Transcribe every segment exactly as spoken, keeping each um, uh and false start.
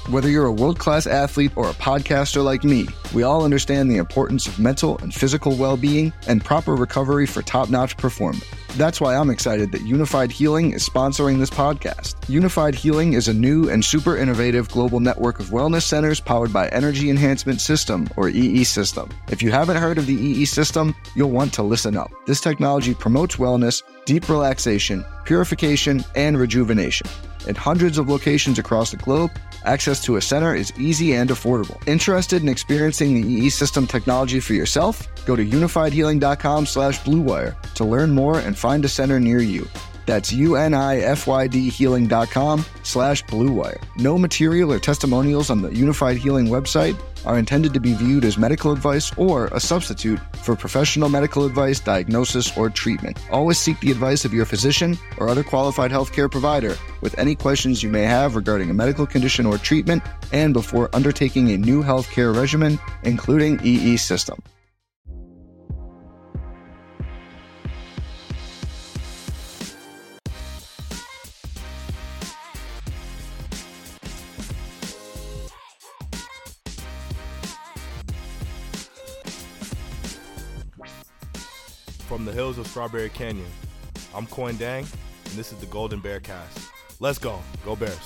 Whether you're a world-class athlete or a podcaster like me, we all understand the importance of mental and physical well-being and proper recovery for top-notch performance. That's why I'm excited that Unified Healing is sponsoring this podcast. Unified Healing is a new and super innovative global network of wellness centers powered by Energy Enhancement System, or E E System. If you haven't heard of the E E System, you'll want to listen up. This technology promotes wellness, deep relaxation, purification, and rejuvenation. In hundreds of locations across the globe, access to a center is easy and affordable. Interested in experiencing the E E System technology for yourself? Go to unifiedhealing.com slash bluewire to learn more and find a center near you. That's U-N-I-F-Y-D healing.com slash bluewire. No material or testimonials on the Unified Healing website are intended to be viewed as medical advice or a substitute for professional medical advice, diagnosis, or treatment. Always seek the advice of your physician or other qualified healthcare provider with any questions you may have regarding a medical condition or treatment and before undertaking a new healthcare regimen, including E E System. From the hills of Strawberry Canyon, I'm Coin Dang, and this is the Golden Bear Cast. Let's go. Go Bears.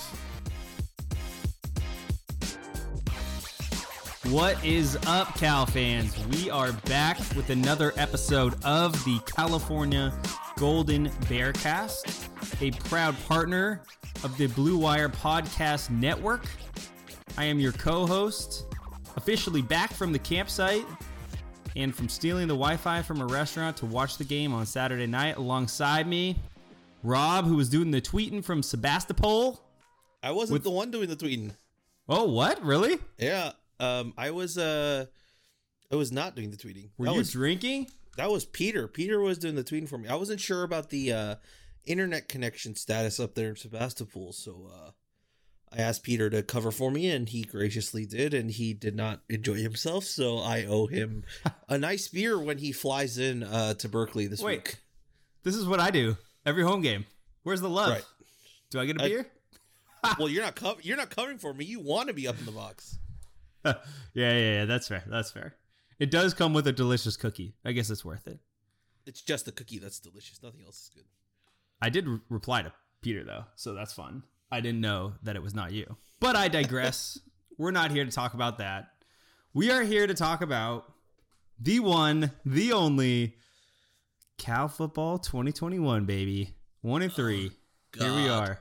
What is up, Cal fans? We are back with another episode of the California Golden Bear Cast, a proud partner of the Blue Wire Podcast Network. I am your co-host, officially back from the campsite and from stealing the Wi-Fi from a restaurant to watch the game on Saturday night. Alongside me, Rob, who was doing the tweeting from Sebastopol. I wasn't with... the one doing the tweeting. Oh, what? Really? Yeah. Um, I was. Uh, I was not doing the tweeting. Were that you was, drinking? That was Peter. Peter was doing the tweeting for me. I wasn't sure about the uh, internet connection status up there in Sebastopol, so uh, I asked Peter to cover for me, and he graciously did, and he did not enjoy himself, so I owe him a nice beer when he flies in uh, to Berkeley this Wait, week. This is what I do every home game. Where's the love? Right. Do I get a I, beer? Well, you're not co- you're not covering for me. You want to be up in the box. yeah, yeah, yeah. That's fair. That's fair. It does come with a delicious cookie. I guess it's worth it. It's just the cookie that's delicious. Nothing else is good. I did re- reply to Peter, though, so that's fun. I didn't know that it was not you. But I digress. We're not here to talk about that. We are here to talk about the one, the only Cal Football twenty twenty-one, baby. One and three. Oh, here we are.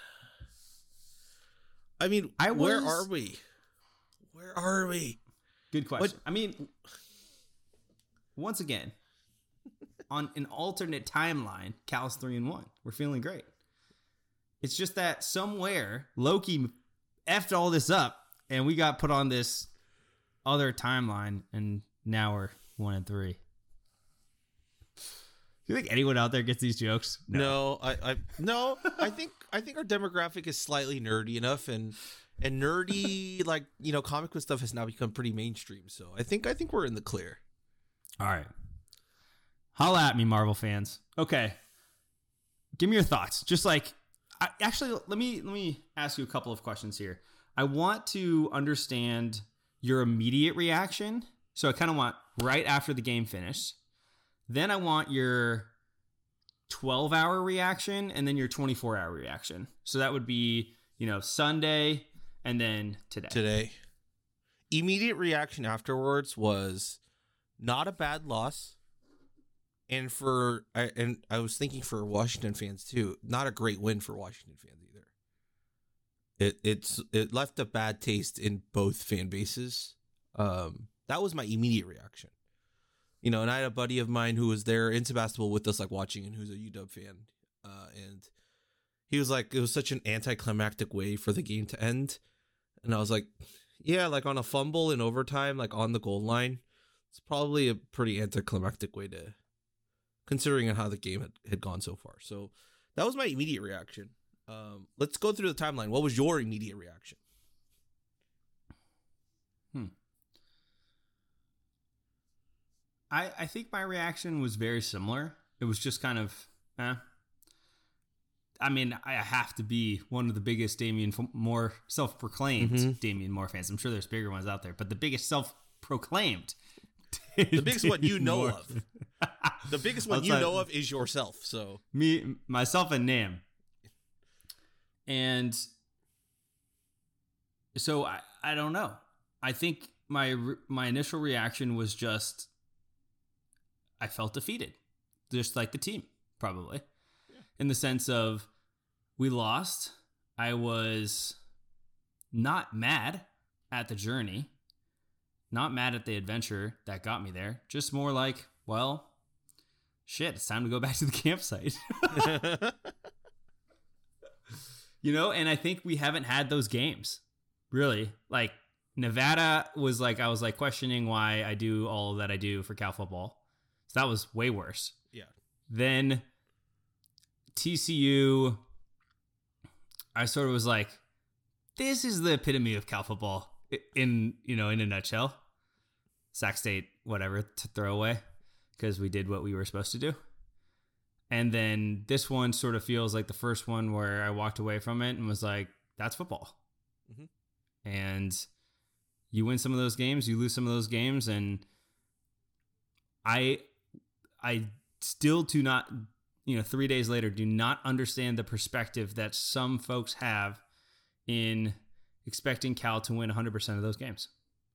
I mean, I was... where are we? Where are we? Good question. What? I mean, once again, on an alternate timeline, Cal's three and one. We're feeling great. It's just that somewhere Loki effed all this up, and we got put on this other timeline, and now we're one and three. Do you think anyone out there gets these jokes? No, no I, I no, I think I think our demographic is slightly nerdy enough, and and nerdy like you know comic book stuff has now become pretty mainstream. So I think I think we're in the clear. All right, holla at me, Marvel fans. Okay, give me your thoughts. Just like. I, actually, let me let me ask you a couple of questions here. I want to understand your immediate reaction. So I kind of want right after the game finished. Then I want your twelve-hour reaction and then your twenty-four-hour reaction. So that would be, you know, Sunday and then today. Today. Immediate reaction afterwards was not a bad loss. And for I and I was thinking for Washington fans too, not a great win for Washington fans either. It it's it left a bad taste in both fan bases. Um, that was my immediate reaction. You know, and I had a buddy of mine who was there in Sebastopol with us, like watching, and who's a U W fan. Uh, and he was like, it was such an anticlimactic way for the game to end. And I was like, yeah, like on a fumble in overtime, like on the goal line, it's probably a pretty anticlimactic way to. Considering how the game had, had gone so far. So that was my immediate reaction. Um, let's go through the timeline. What was your immediate reaction? Hmm. I I think my reaction was very similar. It was just kind of, eh. I mean, I have to be one of the biggest Damian Moore, self-proclaimed mm-hmm. Damian Moore fans. I'm sure there's bigger ones out there, but the biggest self-proclaimed. The biggest one you know of. The biggest one you know of is yourself. So me, myself, and Nam. And so I, I don't know. I think my my initial reaction was just I felt defeated, just like the team, probably, yeah. in the sense of we lost. I was not mad at the journey, not mad at the adventure that got me there, just more like, well, shit, it's time to go back to the campsite. You know, and I think we haven't had those games, really. Like, Nevada was like, I was like questioning why I do all that I do for Cal football. So that was way worse. Yeah. Then T C U, I sort of was like, this is the epitome of Cal football in, you know, in a nutshell. Sac State, whatever, to throw away because we did what we were supposed to do. And then this one sort of feels like the first one where I walked away from it and was like, that's football. Mm-hmm. And you win some of those games, you lose some of those games. And I, I still do not, you know, three days later, do not understand the perspective that some folks have in expecting Cal to win one hundred percent of those games.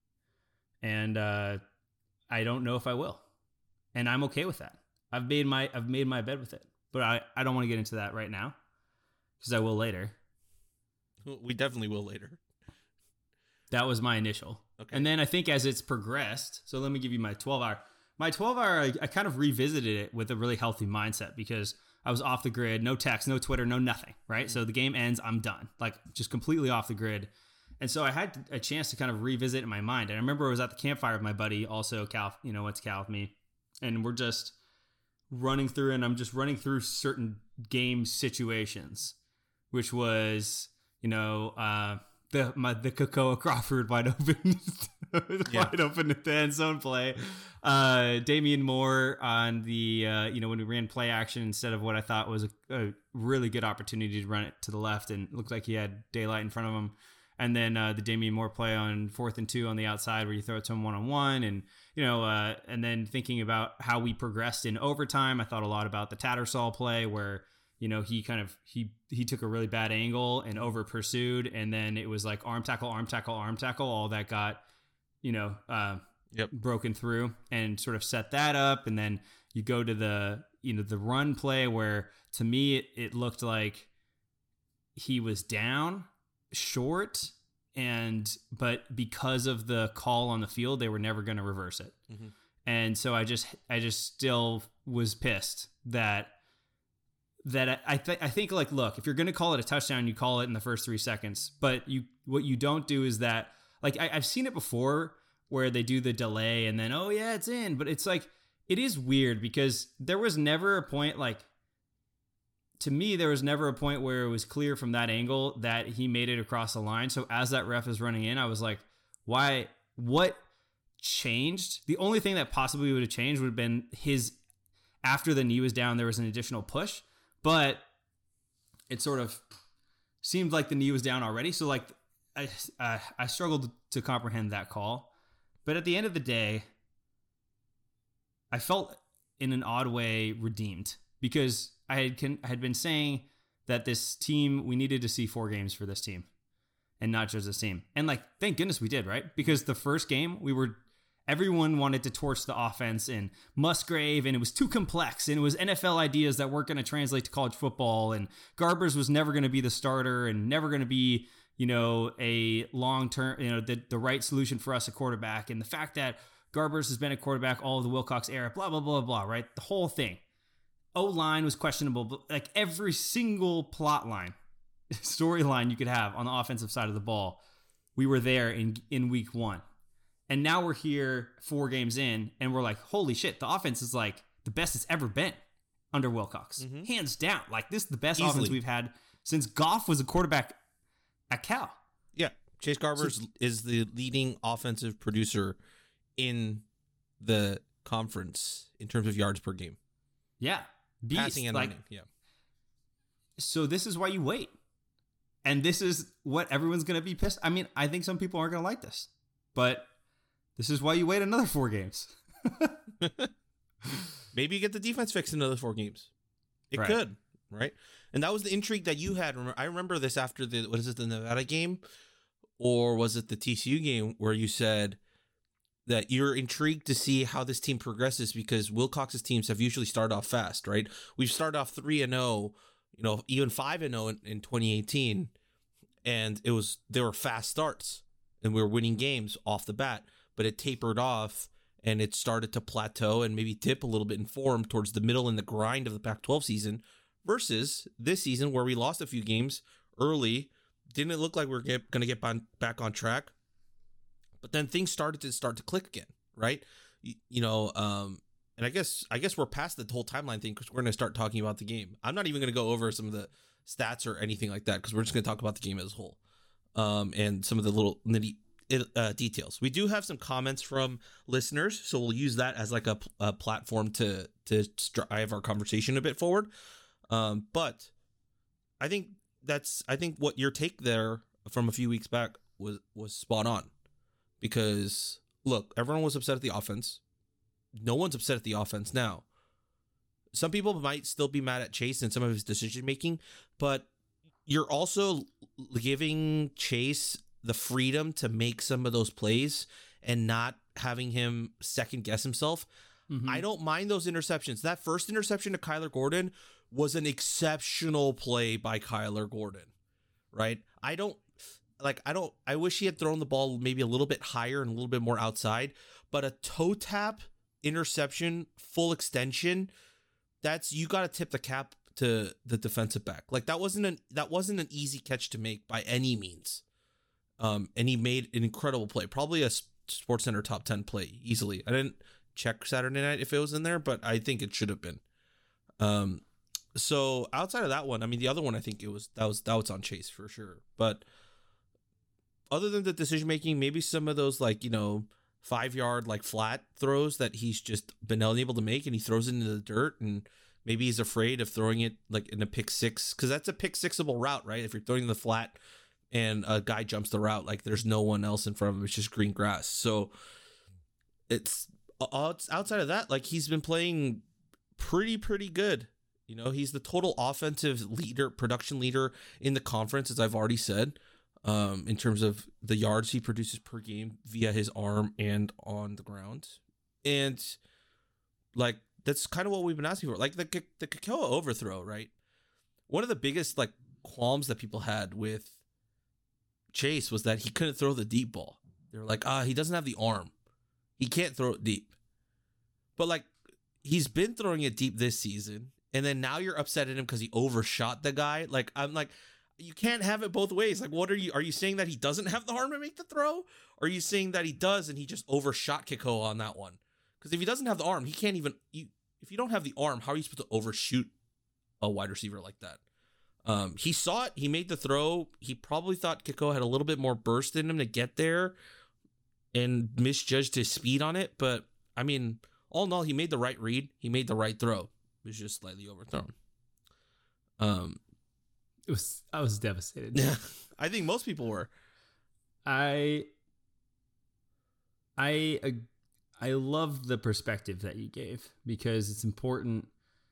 And uh, I don't know if I will. And I'm okay with that. I've made my I've made my bed with it, but I, I don't want to get into that right now because I will later. We definitely will later. That was my initial. Okay. And then I think as it's progressed, so let me give you my twelve hour. My twelve hour, I, I kind of revisited it with a really healthy mindset because I was off the grid, no text, no Twitter, no nothing, right? Mm-hmm. So the game ends, I'm done, like just completely off the grid. And so I had a chance to kind of revisit in my mind. And I remember I was at the campfire with my buddy, also Cal, you know, went to Cal with me, and we're just running through, and I'm just running through certain game situations, which was, you know, uh, the my the Kakoa Crawford wide open, yeah. wide open at the end zone play, uh, Damian Moore on the uh, you know, when we ran play action instead of what I thought was a, a really good opportunity to run it to the left, and it looked like he had daylight in front of him. And then uh, the Damian Moore play on fourth and two on the outside where you throw it to him one-on-one. And, you know, uh, and then thinking about how we progressed in overtime, I thought a lot about the Tattersall play where, you know, he kind of, he he took a really bad angle and over pursued. And then it was like arm tackle, arm tackle, arm tackle, all that got, you know, uh, yep. broken through and sort of set that up. And then you go to the, you know, the run play where to me it, it looked like he was down short, and but because of the call on the field, they were never going to reverse it. Mm-hmm. And so I just I just still was pissed that that I I, th- I think like, look, if you're going to call it a touchdown, you call it in the first three seconds. But you what you don't do is that, like, I, I've seen it before where they do the delay and then, oh yeah, it's in. But it's like, it is weird because there was never a point, like, to me, there was never a point where it was clear from that angle that he made it across the line. So as that ref is running in, I was like, why, what changed? The only thing that possibly would have changed would have been his, after the knee was down, there was an additional push, but it sort of seemed like the knee was down already. So like, I, uh, I struggled to comprehend that call, but at the end of the day, I felt in an odd way redeemed because I had can, I had been saying that this team, we needed to see four games for this team and not just this team. And like, thank goodness we did, right? Because the first game we were, everyone wanted to torch the offense and Musgrave, and it was too complex, and it was N F L ideas that weren't going to translate to college football, and Garbers was never going to be the starter and never going to be, you know, a long-term, you know, the, the right solution for us at quarterback. And the fact that Garbers has been a quarterback all of the Wilcox era, blah, blah, blah, blah, right? The whole thing. O-line was questionable, but like every single plot line, storyline you could have on the offensive side of the ball, we were there in in week one. And now we're here four games in, and we're like, holy shit, the offense is like the best it's ever been under Wilcox. Mm-hmm. Hands down. Like, this is the best Easily. offense we've had since Goff was a quarterback at Cal. Yeah. Chase Garbers so, is the leading offensive producer in the conference in terms of yards per game. Yeah. Beast, Passing and like, running, yeah. so this is why you wait. And this is what everyone's going to be pissed. I mean, I think some people aren't going to like this, but this is why you wait another four games. Maybe you get the defense fixed in another four games. It Right. could, right? And that was the intrigue that you had. I remember this after the, what is it, the Nevada game? Or was it the T C U game where you said that you're intrigued to see how this team progresses because Wilcox's teams have usually started off fast, right? We've started off three and oh, you know, even five and oh in, in twenty eighteen. And it was, they were fast starts and we were winning games off the bat, but it tapered off and it started to plateau and maybe dip a little bit in form towards the middle and the grind of the Pac twelve season versus this season where we lost a few games early. Didn't look like we were going to get back on track, but then things started to start to click again, right? You, you know, um, and I guess I guess we're past the whole timeline thing because we're going to start talking about the game. I'm not even going to go over some of the stats or anything like that because we're just going to talk about the game as a whole, um, and some of the little nitty uh, details. We do have some comments from listeners, so we'll use that as like a, a platform to to drive our conversation a bit forward. Um, but I think that's I think what your take there from a few weeks back was was spot on, because look, everyone was upset at the offense. No one's upset at the offense now. Some people might still be mad at Chase and some of his decision making, but you're also giving Chase the freedom to make some of those plays and not having him second guess himself. Mm-hmm. I don't mind those interceptions. That first interception to Kyler Gordon was an exceptional play by Kyler Gordon, right? I don't like, I don't, I wish he had thrown the ball maybe a little bit higher and a little bit more outside, but a toe tap interception, full extension, that's, you got to tip the cap to the defensive back. Like that wasn't an, that wasn't an easy catch to make by any means. Um, and he made an incredible play, probably a SportsCenter top ten play easily. I didn't check Saturday night if it was in there, but I think it should have been. Um, so outside of that one, I mean, the other one, I think it was, that was, that was on Chase for sure. But other than the decision making, maybe some of those, like, you know, five yard, like flat throws that he's just been unable to make and he throws it into the dirt, and maybe he's afraid of throwing it like in a pick six, because that's a pick sixable route, right? If you're throwing the flat and a guy jumps the route, like there's no one else in front of him, it's just green grass. So it's outside of that, like he's been playing pretty, pretty good. You know, he's the total offensive leader, production leader in the conference, as I've already said, um, in terms of the yards he produces per game via his arm and on the ground. And like, that's kind of what we've been asking for. Like the the Kekoa overthrow, right? One of the biggest like qualms that people had with Chase was that he couldn't throw the deep ball. They were like, ah, he doesn't have the arm. He can't throw it deep. But like, he's been throwing it deep this season, and then now you're upset at him because he overshot the guy. Like, I'm like, you can't have it both ways. Like, what are you, are you saying that he doesn't have the arm to make the throw? Or are you saying that he does and he just overshot Kekoa on that one? Because if he doesn't have the arm, he can't even, you, if you don't have the arm, how are you supposed to overshoot a wide receiver like that? Um, he saw it. He made the throw. He probably thought Kekoa had a little bit more burst in him to get there and misjudged his speed on it. But, I mean, all in all, he made the right read. He made the right throw. It was just slightly overthrown. Um, it was. I was devastated. Yeah, I think most people were. I, I, I love the perspective that you gave, because it's important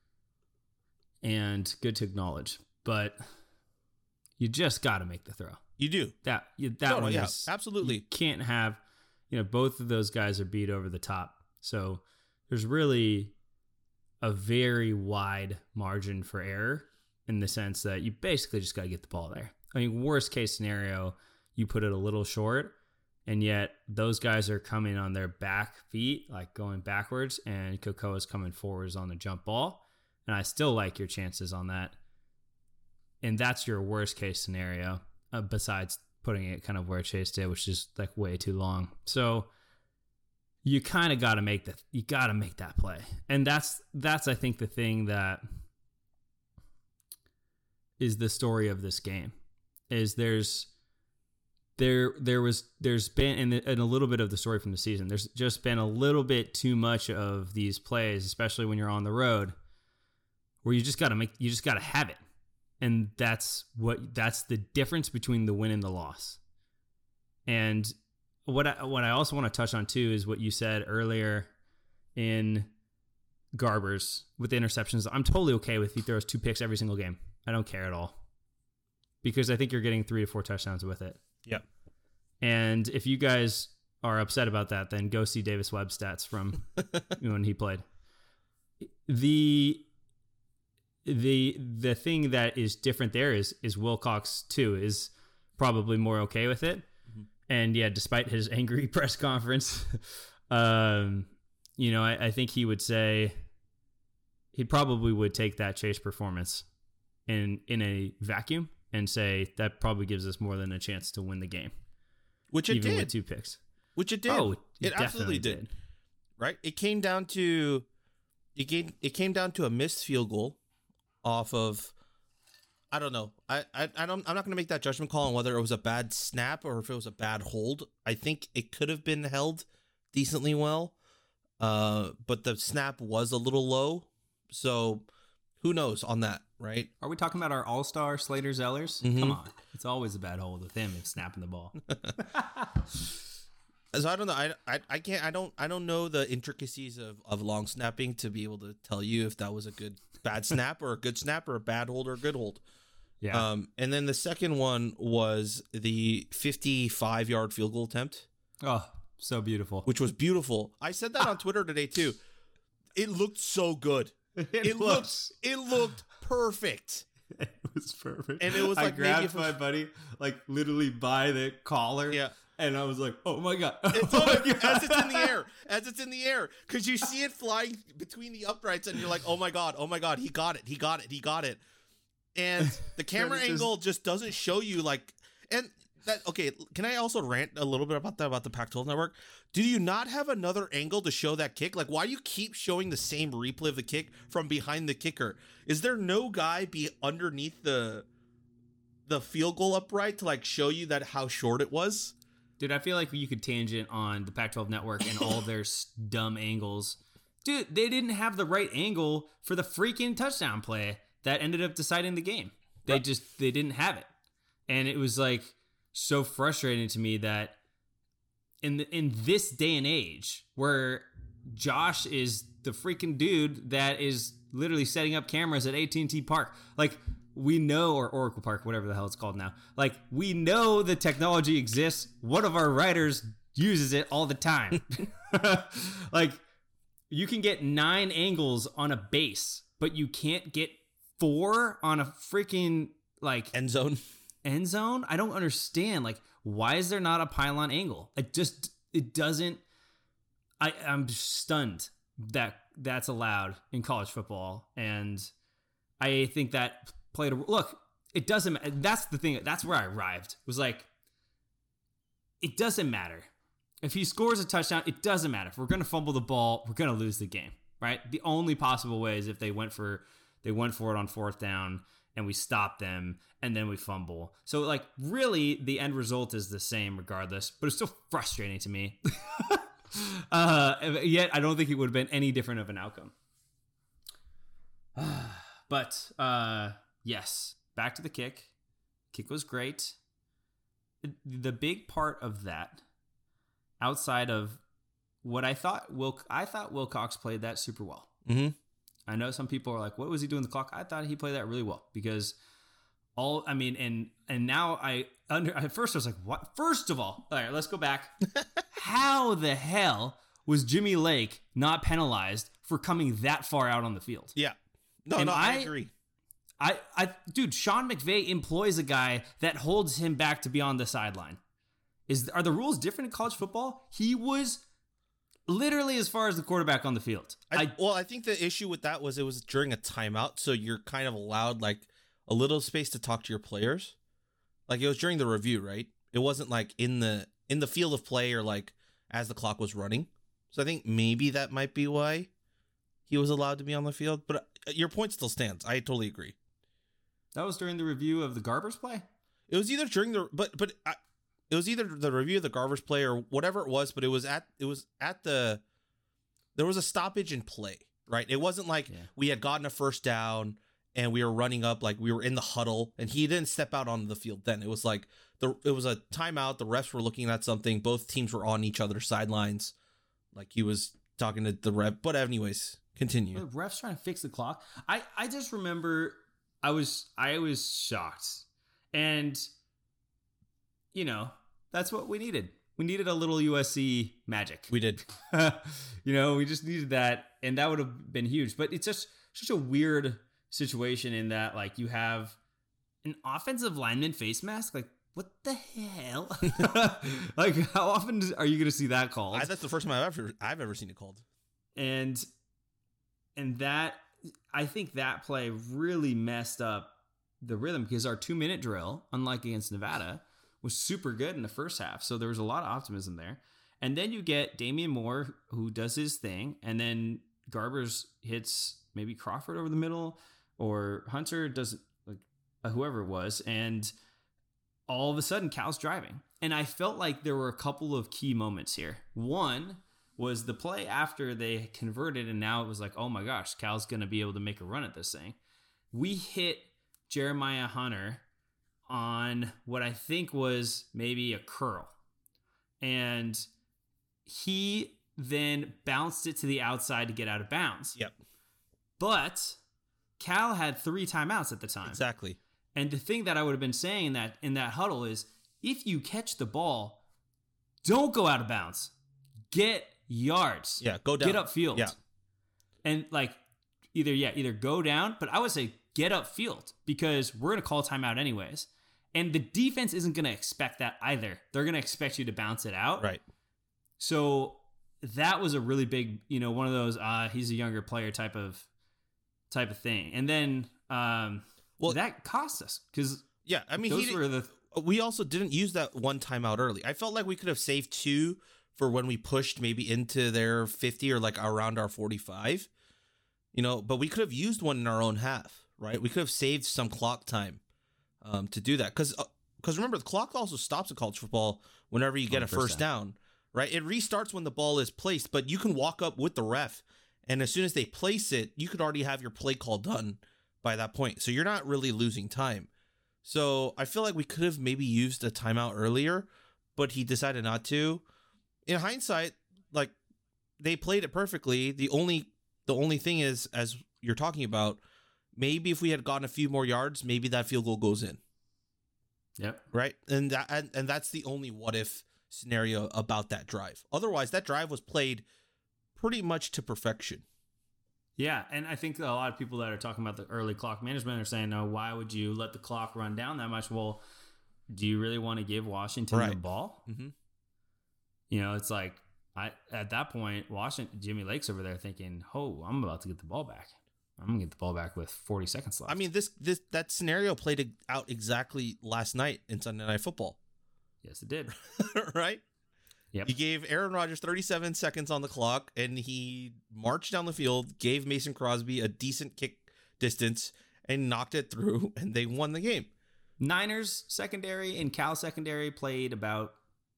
and good to acknowledge. But you just got to make the throw. You do. That you, that no, one no, yeah, is absolutely. You can't have, you know, both of those guys are beat over the top. So there's really a very wide margin for error, in the sense that you basically just got to get the ball there. I mean, worst case scenario, you put it a little short, and yet those guys are coming on their back feet, like going backwards, and Kekoa's coming forwards on the jump ball. And I still like your chances on that. And that's your worst case scenario, uh, besides putting it kind of where Chase did, which is like way too long. So you kind of got to make that, you got to make that play. And that's, that's, I think, the thing that is the story of this game, is there's, there, there was, there's been, in, the, in a little bit of the story from the season, there's just been a little bit too much of these plays, especially when you're on the road, where you just got to make, you just got to have it. And that's what that's the difference between the win and the loss. And what I, what I also want to touch on too is what you said earlier in Garbers with the interceptions. I'm totally okay with he throws two picks every single game. I don't care at all because I think you're getting three to four touchdowns with it. Yep. And if you guys are upset about that, then go see Davis Webb stats from when he played. The the the thing that is different there is is Wilcox too is probably more okay with it. Mm-hmm. And yeah, despite his angry press conference, um, you know, I, I think he would say he probably would take that Chase performance in in a vacuum and say that probably gives us more than a chance to win the game. Which it even did. With two picks. Which it did. Oh, it, it absolutely did. did. Right? It came down to it came, it came down to a missed field goal off of I don't know. I, I, I don't I'm not gonna make that judgment call on whether it was a bad snap or if it was a bad hold. I think it could have been held decently well. Uh, but the snap was a little low. So who knows on that, right? Are we talking about our all-star Slater Zellers? Mm-hmm. Come on. It's always a bad hold with him if snapping the ball. So I don't know. I, I, I can't. I don't. I don't know the intricacies of, of long snapping to be able to tell you if that was a good bad snap or a good snap or a bad hold or a good hold. Yeah. Um. And then the second one was the fifty-five yard field goal attempt. Oh, so beautiful. Which was beautiful. I said that on Twitter today too. It looked so good. It, it looked. It looked perfect. It was perfect. And it was like I grabbed maybe my buddy like literally by the collar. Yeah. And I was like, oh my God. It's oh my God. As it's in the air. As it's in the air. Because you see it flying between the uprights and you're like, oh my God, oh my God, he got it, he got it, he got it. And the camera angle just doesn't show you like, and that, okay, can I also rant a little bit about that, about the Pac twelve network? Do you not have another angle to show that kick? Like, why do you keep showing the same replay of the kick from behind the kicker? Is there no guy be underneath the the field goal upright to like show you that how short it was? Dude, I feel like you could tangent on the Pac twelve network and all their dumb angles. Dude, they didn't have the right angle for the freaking touchdown play that ended up deciding the game. They right. just, they didn't have it. And it was like so frustrating to me that in the, in this day and age where Josh is the freaking dude that is literally setting up cameras at A T and T Park, like we know, or Oracle Park, whatever the hell it's called now. Like, we know the technology exists. One of our writers uses it all the time. Like, you can get nine angles on a base, but you can't get four on a freaking, like... End zone. End zone? I don't understand. Like, why is there not a pylon angle? It just, it doesn't... I, I'm stunned that that's allowed in college football. And I think that... played a look. It doesn't. That's the thing. That's where I arrived. Was like, it doesn't matter if he scores a touchdown. It doesn't matter if we're going to fumble the ball. We're going to lose the game, right? The only possible way is if they went for they went for it on fourth down and we stop them and then we fumble. So like, really, the end result is the same regardless. But it's still frustrating to me. uh, yet I don't think it would have been any different of an outcome. But. uh Yes, back to the kick. Kick was great. The big part of that, outside of what I thought, Wil- I thought Wilcox played that super well. Mm-hmm. I know some people are like, "What was he doing the clock?" I thought he played that really well because all. I mean, and and now I under. At first, I was like, "What?" First of all, all right, let's go back. How the hell was Jimmy Lake not penalized for coming that far out on the field? Yeah, no, and no, I, I agree. I, I, dude, Sean McVay employs a guy that holds him back to be on the sideline. Is are the rules different in college football? He was literally as far as the quarterback on the field. I, I, well, I think the issue with that was it was during a timeout, so you're kind of allowed like a little space to talk to your players. Like it was during the review, right? It wasn't like in the in the field of play or like as the clock was running. So I think maybe that might be why he was allowed to be on the field. But your point still stands. I totally agree. That was during the review of the Garbers play? It was either during the but but I, it was either the review of the Garbers play or whatever it was, but it was at it was at the there was a stoppage in play, right? It wasn't like yeah. we had gotten a first down and we were running up, like we were in the huddle, and he didn't step out onto the field then. It was like the it was a timeout. The refs were looking at something. Both teams were on each other's sidelines. Like he was talking to the ref. But anyways, continue. The refs trying to fix the clock. I, I just remember I was I was shocked. And, you know, that's what we needed. We needed a little U S C magic. We did. You know, we just needed that, and that would have been huge. But it's just such a weird situation in that, like, you have an offensive lineman face mask. Like, what the hell? Like, how often are you going to see that called? I, that's the first time I've ever I've ever seen it called. And and that, I think that play really messed up the rhythm, because our two minute drill, unlike against Nevada, was super good in the first half. So there was a lot of optimism there. And then you get Damian Moore, who does his thing, and then Garbers hits maybe Crawford over the middle, or Hunter does, like, uh, whoever it was, and all of a sudden Cal's driving. And I felt like there were a couple of key moments here. One was the play after they converted, and now it was like, oh my gosh, Cal's going to be able to make a run at this thing. We hit Jeremiah Hunter on what I think was maybe a curl. And he then bounced it to the outside to get out of bounds. Yep. But Cal had three timeouts at the time. Exactly. And the thing that I would have been saying that in that huddle is, if you catch the ball, don't go out of bounds. Get yards. Yeah, go down. Get upfield. Yeah. And like either, yeah, either go down, but I would say get upfield, because we're going to call timeout anyways. And the defense isn't going to expect that either. They're going to expect you to bounce it out. Right. So that was a really big, you know, one of those, uh, he's a younger player type of, type of thing. And then, um, well, that cost us, because yeah, I mean, those he were the, we also didn't use that one timeout early. I felt like we could have saved two for when we pushed maybe into their fifty or like around our forty-five, you know, but we could have used one in our own half, right? We could have saved some clock time um, to do that. Because because remember, the clock also stops in college football whenever you get a first down, right? It restarts when the ball is placed, but you can walk up with the ref, and as soon as they place it, you could already have your play call done by that point. So you're not really losing time. So I feel like we could have maybe used a timeout earlier, but he decided not to. In hindsight, like, they played it perfectly. The only the only thing is, as you're talking about, maybe if we had gotten a few more yards, maybe that field goal goes in. Yep. Right? And that and, and that's the only what if scenario about that drive. Otherwise, that drive was played pretty much to perfection. Yeah, and I think a lot of people that are talking about the early clock management are saying, no, why would you let the clock run down that much? Well, do you really want to give Washington right. the ball? Mm-hmm. You know, it's like, I at that point, Washington, Jimmy Lake's over there thinking, oh, I'm about to get the ball back. I'm going to get the ball back with forty seconds left. I mean, this this that scenario played out exactly last night in Sunday Night Football. Yes, it did. Right? Yep. You gave Aaron Rodgers thirty-seven seconds on the clock, and he marched down the field, gave Mason Crosby a decent kick distance, and knocked it through, and they won the game. Niners secondary and Cal secondary played about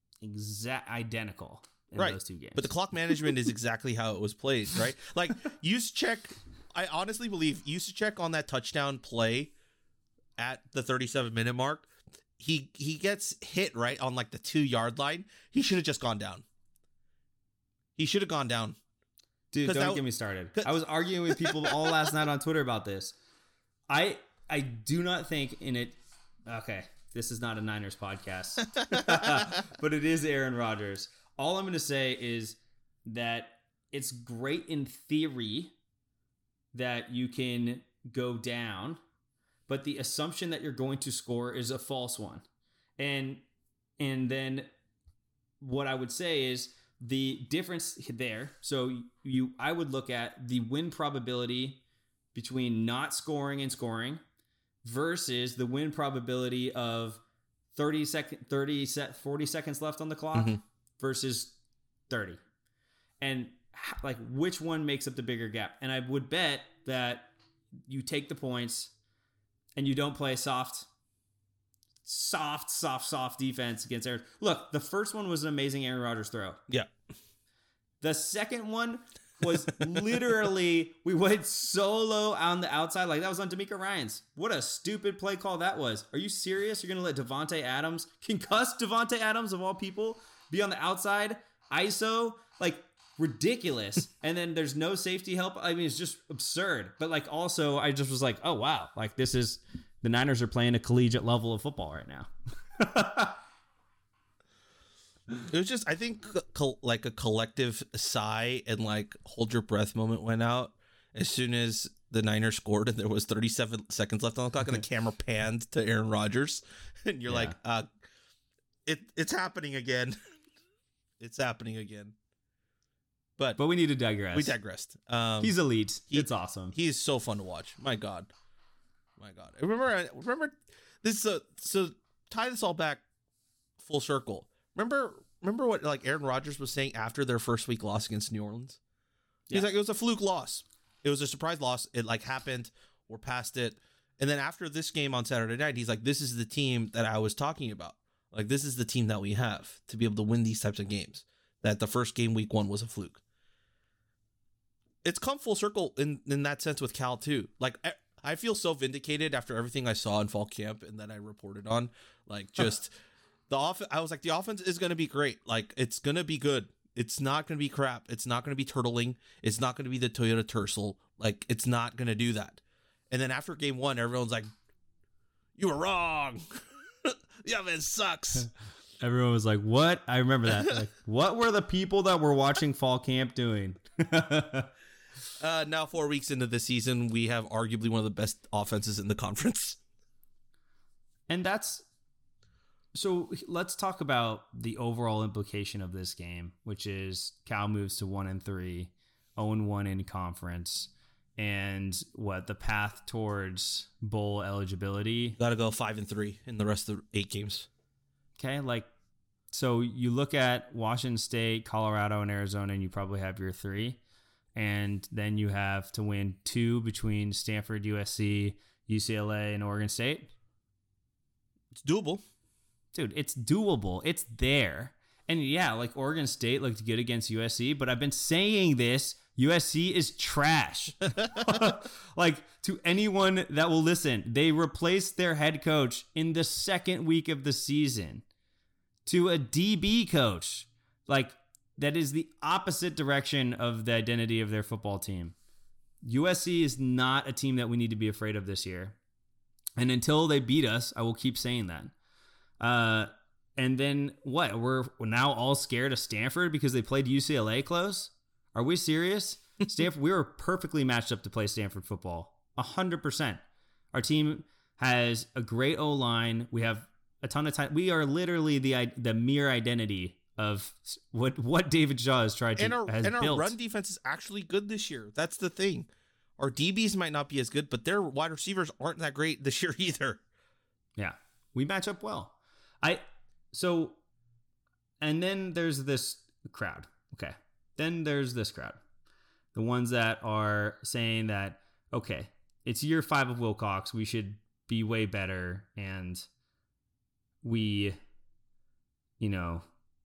exact identical in right. those two games. But the clock management is exactly how it was played, right? Like, Juszczyk, I honestly believe Juszczyk on that touchdown play at the thirty-seven minute mark, he he gets hit right on like the two yard line. He should have just gone down. He should have gone down. Dude, don't that, get me started. I was arguing with people all last night on Twitter about this. I I do not think in it. Okay, this is not a Niners podcast, but it is Aaron Rodgers. All I'm going to say is that it's great in theory that you can go down, but the assumption that you're going to score is a false one. And and then what I would say is the difference there. So you, I would look at the win probability between not scoring and scoring versus the win probability of thirty second, thirty set, forty seconds left on the clock mm-hmm. versus thirty. And like, which one makes up the bigger gap? And I would bet that you take the points and you don't play soft, soft, soft, soft defense against Aaron. Look, the first one was an amazing Aaron Rodgers throw. Yeah. The second one, was literally, we went solo on the outside. Like, that was on D'Amico Ryans. What a stupid play call that was. Are you serious? You're going to let Devontae Adams, concussed Devontae Adams of all people, be on the outside? I S O? Like, ridiculous. And then there's no safety help. I mean, it's just absurd. But, like, also, I just was like, oh, wow. Like, this is, the Niners are playing a collegiate level of football right now. It was just, I think, co- like a collective sigh and like hold your breath moment went out as soon as the Niners scored and there was thirty-seven seconds left on the clock and the camera panned to Aaron Rodgers. And you're yeah. like, uh, it it's happening again. It's happening again. But but we need to digress. We digressed. Um, He's elite. He, it's awesome. He is so fun to watch. My God. My God. Remember, remember this. Uh, so tie this all back full circle. Remember, remember what like Aaron Rodgers was saying after their first week loss against New Orleans? He's yeah. like, it was a fluke loss. It was a surprise loss. It like happened. We're past it. And then after this game on Saturday night, he's like, this is the team that I was talking about. Like, this is the team that we have to be able to win these types of games. That the first game week one was a fluke. It's come full circle in, in that sense with Cal too. Like, I, I feel so vindicated after everything I saw in fall camp and that I reported on. Like, just... The off- I was like, the offense is going to be great. Like, it's going to be good. It's not going to be crap. It's not going to be turtling. It's not going to be the Toyota Tercel. Like, it's not going to do that. And then after game one, everyone's like, you were wrong. The offense sucks. Everyone was like, what? I remember that. Like, what were the people that were watching fall camp doing? uh, now, four weeks into the season, we have arguably one of the best offenses in the conference. And that's... So let's talk about the overall implication of this game, which is Cal moves to one and three, zero and one in conference, and what the path towards bowl eligibility. Got to go five and three in the rest of the eight games. Okay, like so you look at Washington State, Colorado, and Arizona, and you probably have your three, and then you have to win two between Stanford, U S C, U C L A, and Oregon State. It's doable. Dude, it's doable. It's there. And yeah, like Oregon State looked good against U S C, but I've been saying this, U S C is trash. Like, to anyone that will listen, they replaced their head coach in the second week of the season to a D B coach. Like, that is the opposite direction of the identity of their football team. U S C is not a team that we need to be afraid of this year. And until they beat us, I will keep saying that. Uh, and then what? We're, we're now all scared of Stanford because they played U C L A close? Are we serious? Stanford, we were perfectly matched up to play Stanford football. A hundred percent. Our team has a great O-line. We have a ton of time. We are literally the the mere identity of what what David Shaw has tried to and our, has and built. our run defense is actually good this year. That's the thing. Our D Bs might not be as good, but their wide receivers aren't that great this year either. Yeah, we match up well. I so, and then there's this crowd. Okay, then there's this crowd, the ones that are saying that okay, it's year five of Wilcox. We should be way better, and we, you know,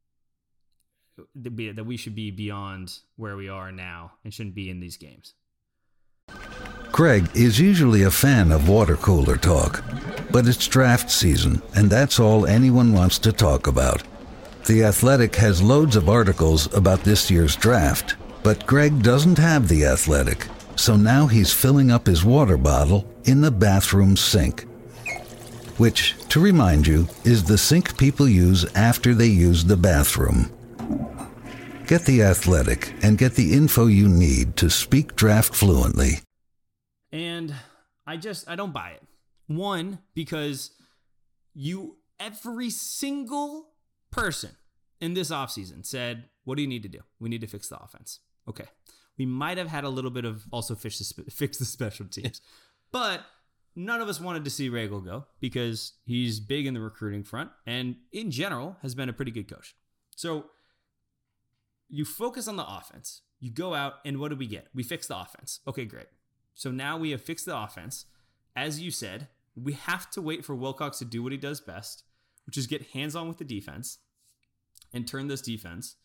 that we should be beyond where we are now and shouldn't be in these games. Craig is usually a fan of water cooler talk, but it's draft season, and that's all anyone wants to talk about. The Athletic has loads of articles about this year's draft, but Greg doesn't have The Athletic, so now he's filling up his water bottle in the bathroom sink, which, to remind you, is the sink people use after they use the bathroom. Get The Athletic and get the info you need to speak draft fluently. And I just, I don't buy it. One, because you, every single person in this offseason said, what do you need to do? We need to fix the offense. Okay. We might have had a little bit of also fix the, fix the special teams, but none of us wanted to see Regal go because he's big in the recruiting front and in general has been a pretty good coach. So you focus on the offense, you go out and what do we get? We fix the offense. Okay, great. So now we have fixed the offense. As you said, we have to wait for Wilcox to do what he does best, which is get hands-on with the defense and turn this defense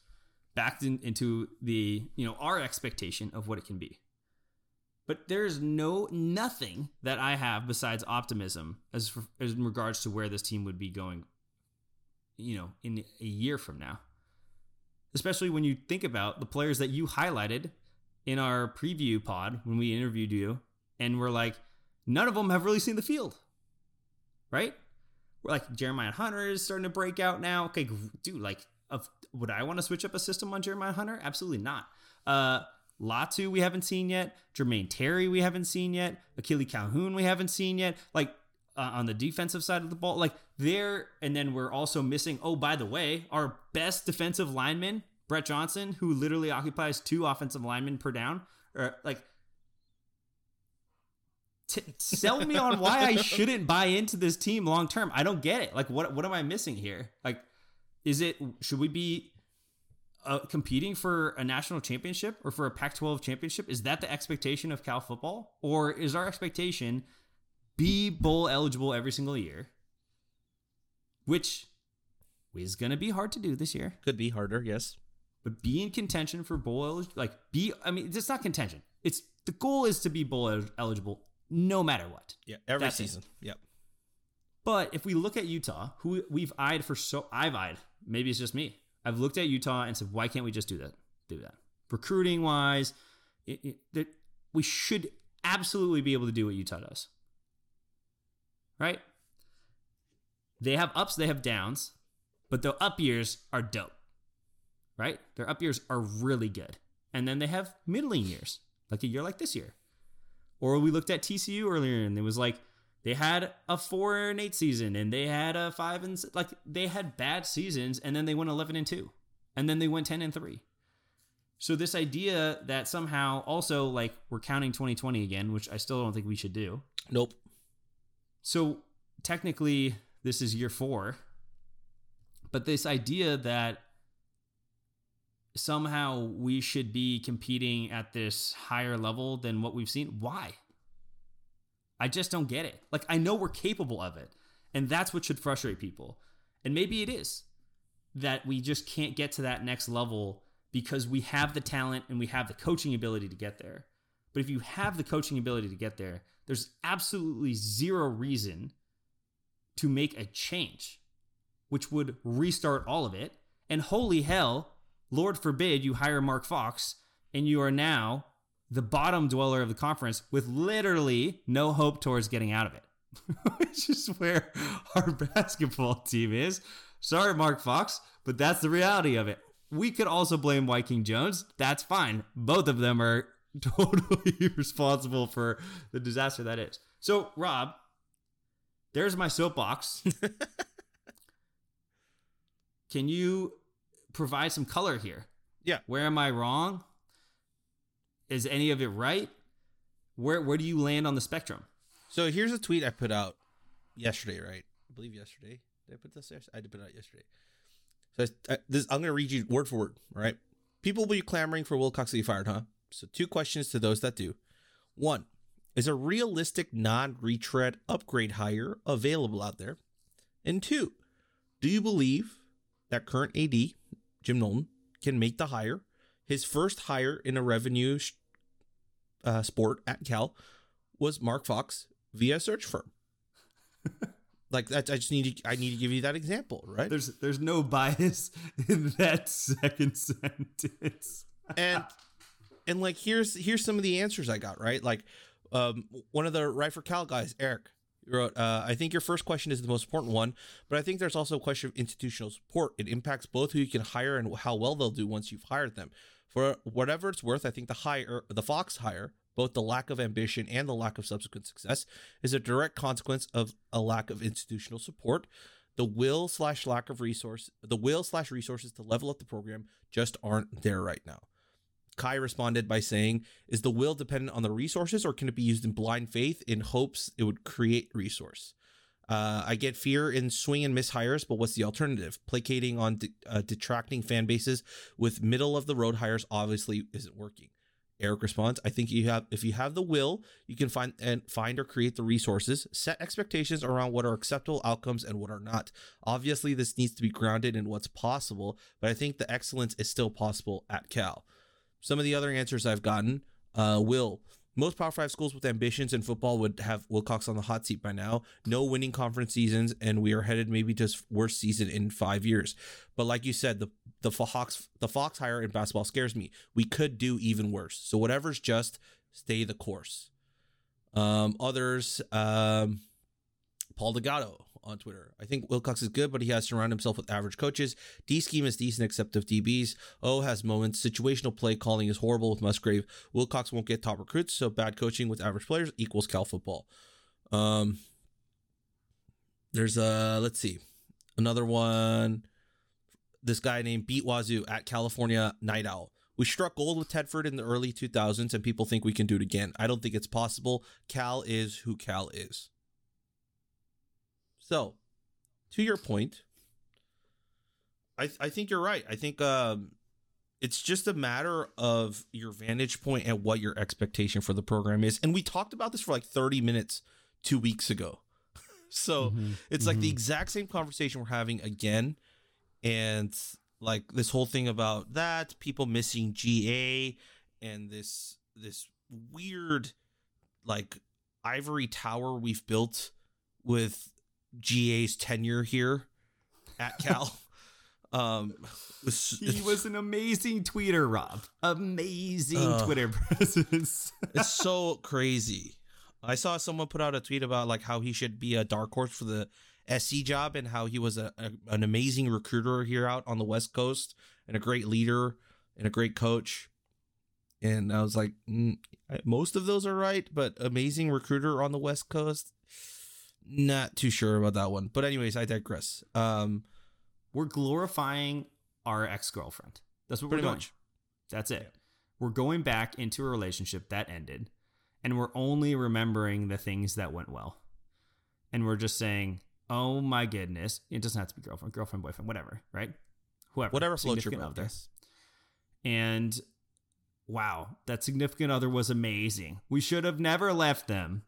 backed in, into the, you know, our expectation of what it can be. But there's no nothing that I have besides optimism as, for, as in regards to where this team would be going, you know, in a year from now. Especially when you think about the players that you highlighted in our preview pod when we interviewed you, and we're like, none of them have really seen the field, right? We're like, Jeremiah Hunter is starting to break out now. Okay, dude, like, of, would I want to switch up a system on Jeremiah Hunter? Absolutely not. Uh, Latu we haven't seen yet. Jermaine Terry we haven't seen yet. Akili Calhoun we haven't seen yet. Like, uh, on the defensive side of the ball, like there, and then we're also missing, oh, by the way, our best defensive lineman, Brett Johnson, who literally occupies two offensive linemen per down. Or like, t- sell me on why I shouldn't buy into this team long term. I don't get it. Like, what what am I missing here? Like, is it, should we be uh, competing for a national championship or for a Pac twelve championship? Is that the expectation of Cal football? Or is our expectation be bowl eligible every single year? Which is going to be hard to do this year. Could be harder, yes. But be in contention for bowl eligible, like be, I mean, it's not contention. It's, the goal is to be bowl el- eligible no matter what. Yeah, every That's season. It. Yep. But if we look at Utah, who we've eyed for so, I've eyed, maybe it's just me. I've looked at Utah and said, why can't we just do that? Do that. Recruiting wise, it, it, that we should absolutely be able to do what Utah does. Right? They have ups, they have downs, but the up years are dope. Right? Their up years are really good. And then they have middling years, like a year like this year. Or we looked at T C U earlier and it was like, they had a four and eight season and they had a five and like they had bad seasons and then they went eleven and two and then they went ten and three. So this idea that somehow also like we're counting twenty twenty again, which I still don't think we should do. Nope. So technically this is year four, but this idea that somehow we should be competing at this higher level than what we've seen. Why? I just don't get it. Like, I know we're capable of it, and that's what should frustrate people. And maybe it is that we just can't get to that next level because we have the talent and we have the coaching ability to get there. But if you have the coaching ability to get there, there's absolutely zero reason to make a change, which would restart all of it. And holy hell, Lord forbid you hire Mark Fox and you are now the bottom dweller of the conference with literally no hope towards getting out of it. Which is where our basketball team is. Sorry, Mark Fox, but that's the reality of it. We could also blame Wyking Jones. That's fine. Both of them are totally responsible for the disaster that is. So, Rob, there's my soapbox. Can you provide some color here? Yeah. Where am I wrong? Is any of it right? Where where do you land on the spectrum? So here's a tweet I put out yesterday, right? I believe yesterday. Did I put this there? I did put it out yesterday. So I, this, I'm going to read you word for word, all right? People will be clamoring for Wilcox to be fired, huh? So two questions to those that do. One, is a realistic non-retread upgrade hire available out there? And two, do you believe that current A D, Jim Knowlton, can make the hire? His first hire in a revenue uh, sport at Cal was Mark Fox via a search firm. Like that, I just need to. I need to give you that example, right? There's there's no bias in that second sentence. and and like here's here's some of the answers I got, right? Like um, one of the Right for Cal guys, Eric, wrote, uh, I think your first question is the most important one, but I think there's also a question of institutional support. It impacts both who you can hire and how well they'll do once you've hired them. For whatever it's worth, I think the hire, the Fox hire, both the lack of ambition and the lack of subsequent success, is a direct consequence of a lack of institutional support. The will slash lack of resource, the will slash resources to level up the program just aren't there right now. Kai responded by saying, is the will dependent on the resources or can it be used in blind faith in hopes it would create resource? Uh, I get fear in swing and miss hires, but what's the alternative? Placating on de- uh, detracting fan bases with middle of the road hires obviously isn't working. Eric responds, I think you have, if you have the will, you can find and find or create the resources, set expectations around what are acceptable outcomes and what are not. Obviously, this needs to be grounded in what's possible, but I think the excellence is still possible at Cal. Some of the other answers I've gotten, uh, Will, most Power Five schools with ambitions in football would have Wilcox on the hot seat by now. No winning conference seasons, and we are headed maybe to worst season in five years. But like you said, the the Fox the Fox hire in basketball scares me. We could do even worse. So whatever's just, stay the course. Um, others, um, Paul Delgado on Twitter. I think Wilcox is good, but he has to surround himself with average coaches. D scheme is decent except of D Bs. O has moments. Situational play calling is horrible with Musgrave. Wilcox won't get top recruits, so bad coaching with average players equals Cal football. Um, there's a, let's see, another one. This guy named Beat Wazoo at California Night Owl. We struck gold with Tedford in the early two thousands, and people think we can do it again. I don't think it's possible. Cal is who Cal is. So, to your point, I th- I think you're right. I think um, it's just a matter of your vantage point and what your expectation for the program is. And we talked about this for like thirty minutes two weeks ago. So mm-hmm. it's mm-hmm. like the exact same conversation we're having again. And like this whole thing about that, people missing G A and this this weird like ivory tower we've built with G A's tenure here at Cal. um, was, he was an amazing tweeter, Rob. Amazing uh, Twitter presence. It's so crazy. I saw someone put out a tweet about like how he should be a dark horse for the S C job and how he was a, a an amazing recruiter here out on the West Coast and a great leader and a great coach. And I was like, mm, most of those are right, but amazing recruiter on the West Coast. Not too sure about that one. But anyways, I digress. Um, we're glorifying our ex-girlfriend. That's what we're doing. Much. That's it. We're going back into a relationship that ended, and we're only remembering the things that went well. And we're just saying, oh my goodness. It doesn't have to be girlfriend, girlfriend, boyfriend, whatever, right? Whoever. Whatever floats your boat. Yes. And wow, that significant other was amazing. We should have never left them.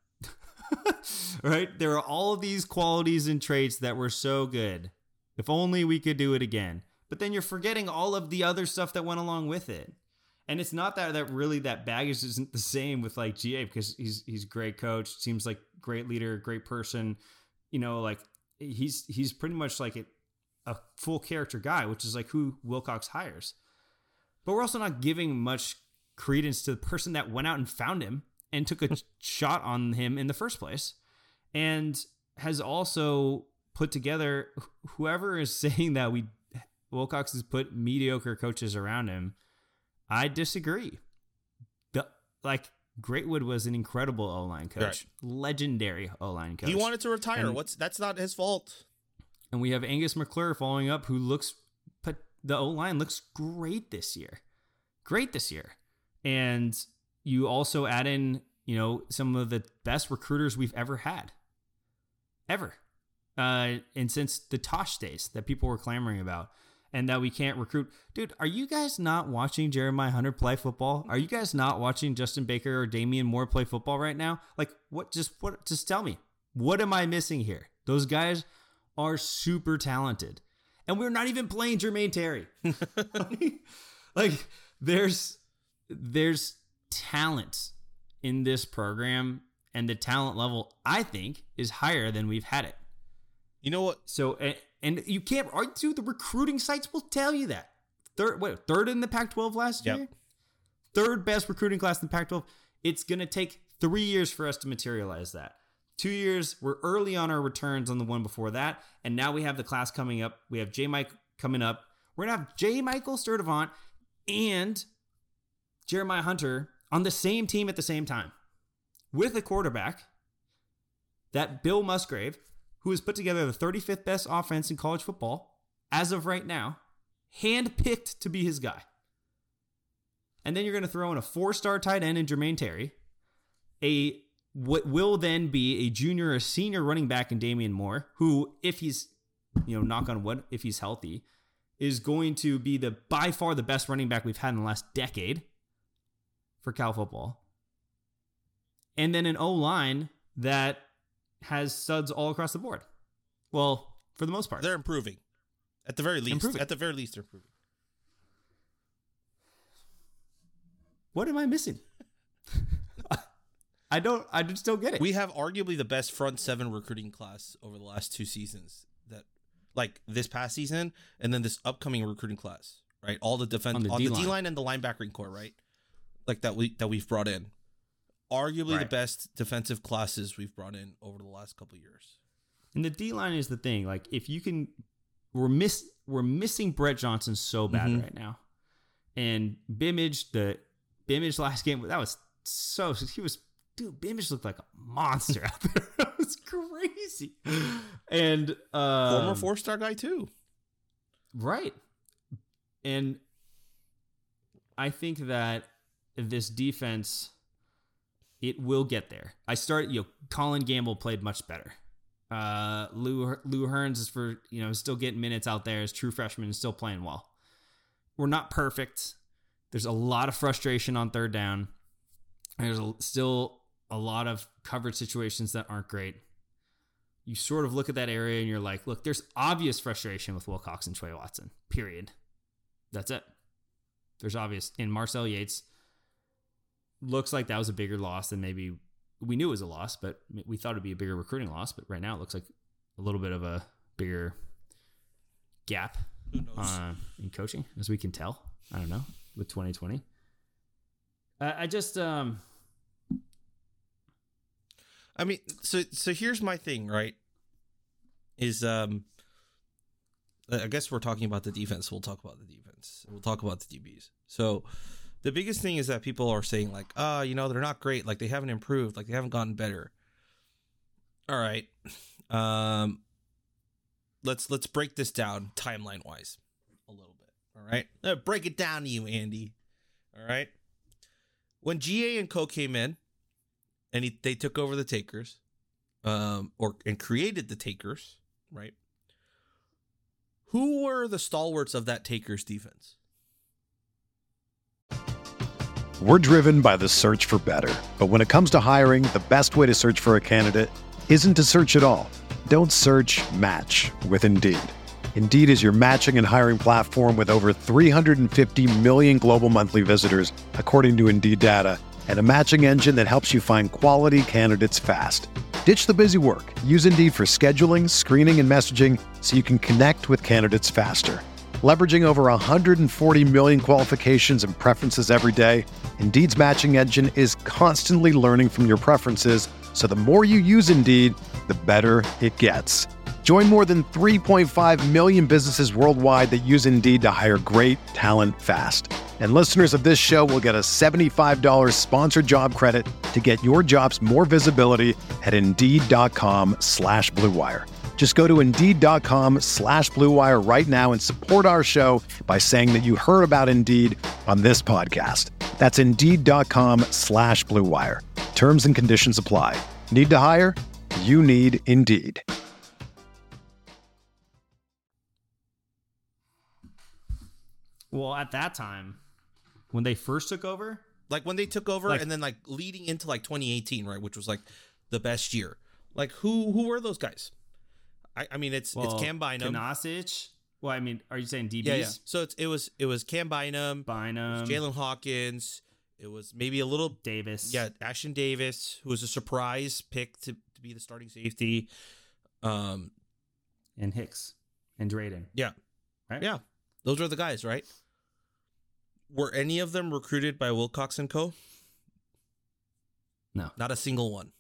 Right? There are all of these qualities and traits that were so good. If only we could do it again. But then you're forgetting all of the other stuff that went along with it. And it's not that that really that baggage isn't the same with like G A because he's he's a great coach, seems like great leader, great person. You know, like he's he's pretty much like a, a full character guy, which is like who Wilcox hires. But we're also not giving much credence to the person that went out and found him and took a shot on him in the first place, and has also put together whoever is saying that we Wilcox has put mediocre coaches around him. I disagree. The, like Greatwood was an incredible O-line coach, right. Legendary O-line coach. He wanted to retire. And, What's that's not his fault. And we have Angus McClure following up, who looks, but the O-line looks great this year, great this year, and you also add in, you know, some of the best recruiters we've ever had, ever, uh, and since the Tosh days that people were clamoring about. And that we can't recruit. Dude, are you guys not watching Jeremiah Hunter play football? Are you guys not watching Justin Baker or Damian Moore play football right now? Like, what? Just what? Just tell me, what am I missing here? Those guys are super talented, and we're not even playing Jermaine Terry. Like, there's there's talent in this program, and the talent level, I think, is higher than we've had it. You know what? So. Uh, And you can't argue, the recruiting sites will tell you that. Third, what, third in the Pac twelve last yep. year? Third best recruiting class in the Pac twelve. It's going to take three years for us to materialize that. Two years, we're early on our returns on the one before that. And now we have the class coming up. We have J. Mike coming up. We're going to have J. Michael Sturdivant and Jeremiah Hunter on the same team at the same time with a quarterback that Bill Musgrave, who has put together the thirty-fifth best offense in college football as of right now, handpicked to be his guy. And then you're going to throw in a four-star tight end in Jermaine Terry, a what will then be a junior or senior running back in Damian Moore, who, if he's, you know, knock on wood, if he's healthy, is going to be the by far the best running back we've had in the last decade. for Cal football. And then an O-line that has studs all across the board. Well, for the most part. They're improving. At the very least. Improving. At the very least, they're improving. What am I missing? I don't, I just don't get it. We have arguably the best front seven recruiting class over the last two seasons. That, like this past season, and then this upcoming recruiting class, right? All the defense on the, on the D-line and the linebacking core, right? Like that we that we've brought in. Arguably Right. the best defensive classes we've brought in over the last couple of years. And the D-line is the thing. Like, if you can, we're miss, we're missing Brett Johnson so bad Mhm. right now. And Bimage, the Bimage last game, that was so, he was, dude, Bimage looked like a monster out there. That was crazy. And, um, Former four-star guy too. right. And I think that this defense, it will get there. I start, you know, Colin Gamble played much better. Uh, Lou Lou Hearns is for, you know, still getting minutes out there as true freshman and still playing well. We're not perfect. There's a lot of frustration on third down. There's a, still a lot of coverage situations that aren't great. You sort of look at that area and you're like, look, there's obvious frustration with Wilcox and Trey Watson, period. That's it. There's obvious. And Marcel Yates looks like that was a bigger loss than maybe we knew it was a loss, but we thought it'd be a bigger recruiting loss. But right now it looks like a little bit of a bigger gap Who knows? uh, in coaching, as we can tell. I don't know, with twenty twenty. I, I just, um, I mean, so so here's my thing, right? Is um, I guess we're talking about the defense. We'll talk about the defense. We'll talk about the D Bs. So the biggest thing is that people are saying like, oh, you know, they're not great. Like they haven't improved. Like they haven't gotten better. All right. Um, let's let's break this down timeline wise a little bit. All right. Uh, break it down to you, Andy. All right. When G A and Co came in, and he, they took over the Takers, um, or and created the Takers, right? Who were the stalwarts of that Takers defense? We're driven by the search for better. But when it comes to hiring, the best way to search for a candidate isn't to search at all. Don't search, match with Indeed. Indeed is your matching and hiring platform with over three hundred fifty million global monthly visitors, according to Indeed data, and a matching engine that helps you find quality candidates fast. Ditch the busy work. Use Indeed for scheduling, screening, and messaging so you can connect with candidates faster. Leveraging over one hundred forty million qualifications and preferences every day, Indeed's matching engine is constantly learning from your preferences, so the more you use Indeed, the better it gets. Join more than three point five million businesses worldwide that use Indeed to hire great talent fast. And listeners of this show will get a seventy-five dollars sponsored job credit to get your jobs more visibility at Indeed.com slash Blue Wire. Just go to Indeed.com slash Blue Wire right now and support our show by saying that you heard about Indeed on this podcast. That's Indeed.com slash Blue Wire. Terms and conditions apply. Need to hire? You need Indeed. well, at that time, when they first took over, Like when they took over, Like- and then like leading into like twenty eighteen, right, which was like the best year. Like who who were those guys? I, I mean, it's well, it's Cam Bynum. Kanasic. Well, I mean, are you saying D Bs? Yeah, yeah. So it's, it was it was Cam Bynum, Bynum, Jalen Hawkins. It was maybe a little Davis. yeah, Ashton Davis, who was a surprise pick to, to be the starting safety. Um, and Hicks and Drayden. yeah, Right? yeah, those are the guys, right? Were any of them recruited by Wilcox and Co? No. Not a single one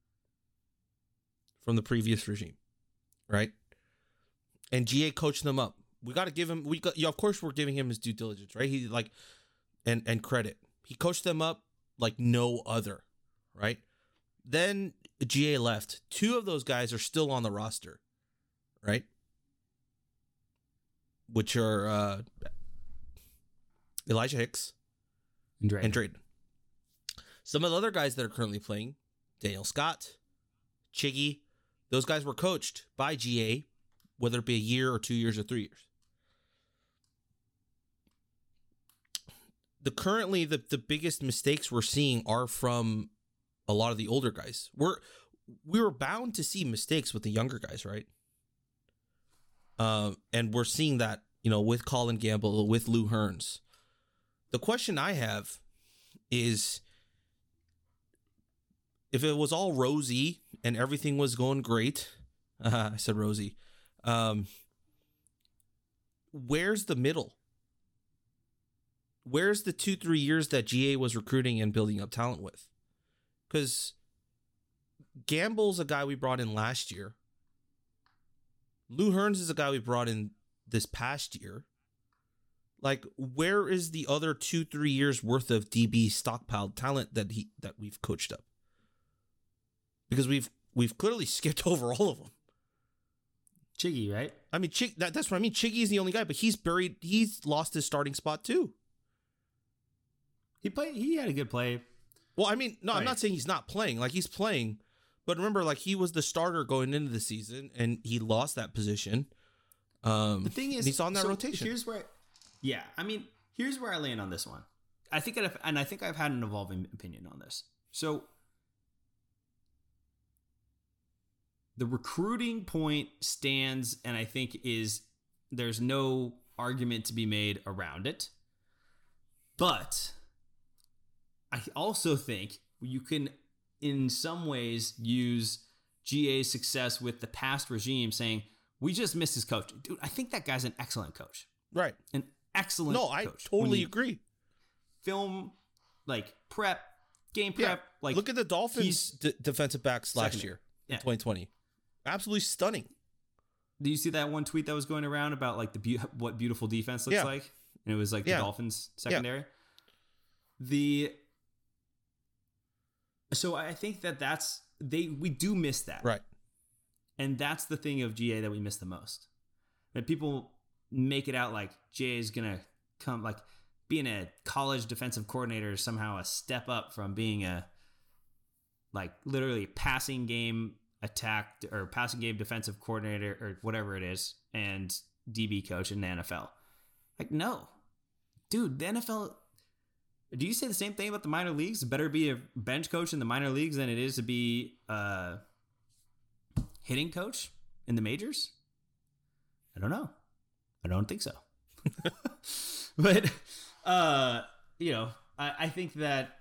from the previous regime, right? And G A coached them up. We got to give him. We got, yeah, of course, we're giving him his due diligence, right? He like, and and credit. He coached them up like no other, right? Then G A left. Two of those guys are still on the roster, right? Which are uh, Elijah Hicks And Drayden. and Drayden. Some of the other guys that are currently playing, Daniel Scott, Chiggy, those guys were coached by G A, whether it be a year or two years or three years. the currently the, the biggest mistakes we're seeing are from a lot of the older guys. We're we were bound to see mistakes with the younger guys, right? Uh, and we're seeing that, you know, with Colin Gamble, with Lou Hearns. The question I have is, if it was all rosy and everything was going great, uh, I said rosy, um, where's the middle? Where's the two, three years that G A was recruiting and building up talent with? Because Gamble's a guy we brought in last year. Lou Hearns is a guy we brought in this past year. Like, where is the other two, three years worth of D B stockpiled talent that he that we've coached up? Because we've we've clearly skipped over all of them. Chiggy, right? I mean, Chig, that, that's what I mean. Chiggy is the only guy, but he's buried. He's lost his starting spot too. He played. He had a good play. Well, I mean, no, Right. I'm not saying he's not playing. Like, he's playing, but remember, like, he was the starter going into the season, and he lost that position. Um, The thing is, and he's on that so rotation. Here's where, yeah, I mean, here's where I land on this one. I think, I've, and I think I've had an evolving opinion on this. So, the recruiting point stands, and I think is there's no argument to be made around it. But I also think you can, in some ways, use G A's success with the past regime saying, we just missed his coach. Dude, I think that guy's an excellent coach. Right. An excellent No, I coach. When totally you agree. Film, like, prep, game prep. Yeah. Like, Look at the Dolphins he's- d- defensive backs last Second. year Yeah. in twenty twenty. Absolutely stunning. Do you see that one tweet that was going around about, like, the be- what beautiful defense looks Yeah. like? And it was, like, the Yeah. Dolphins secondary. The... So I think that that's... they we do miss that. Right. And that's the thing of G A that we miss the most. That people make it out like G A is going to come, like, being a college defensive coordinator is somehow a step up from being a, like, literally passing game attack or passing game defensive coordinator or whatever it is and D B coach in the N F L. Like, no. Dude, the N F L... Do you say the same thing about the minor leagues? It better be a bench coach in the minor leagues than it is to be a hitting coach in the majors? I don't know. I don't think so. But, uh, you know, I, I think that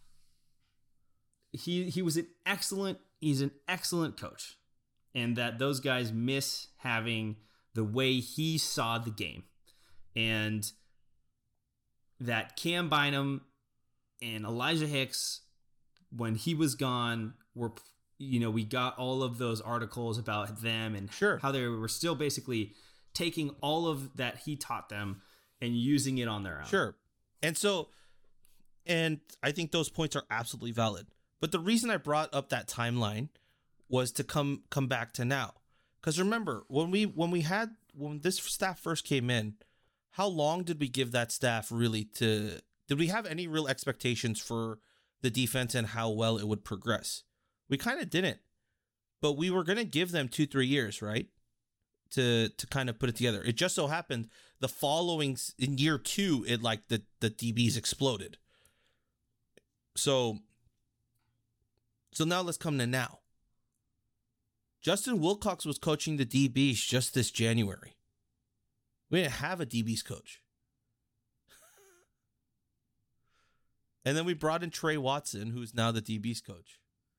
he he was an excellent, he's an excellent coach. And that those guys miss having the way he saw the game. And that Cam Bynum and Elijah Hicks, when he was gone, were, you know, we got all of those articles about them and Sure. how they were still basically taking all of that he taught them and using it on their own. Sure. And so, and I think those points are absolutely valid. But the reason I brought up that timeline was to come come back to now. Because remember, when we when we had when this staff first came in, how long did we give that staff really to, did we have any real expectations for the defense and how well it would progress? We kind of didn't, but we were going to give them two, three years, right? To, to kind of put it together. It just so happened the following, in year two, it like the, the D Bs exploded. So, so now let's come to now. Justin Wilcox was coaching the D Bs just this January. We didn't have a D B's coach. And then we brought in Trey Watson, who's now the D B's coach.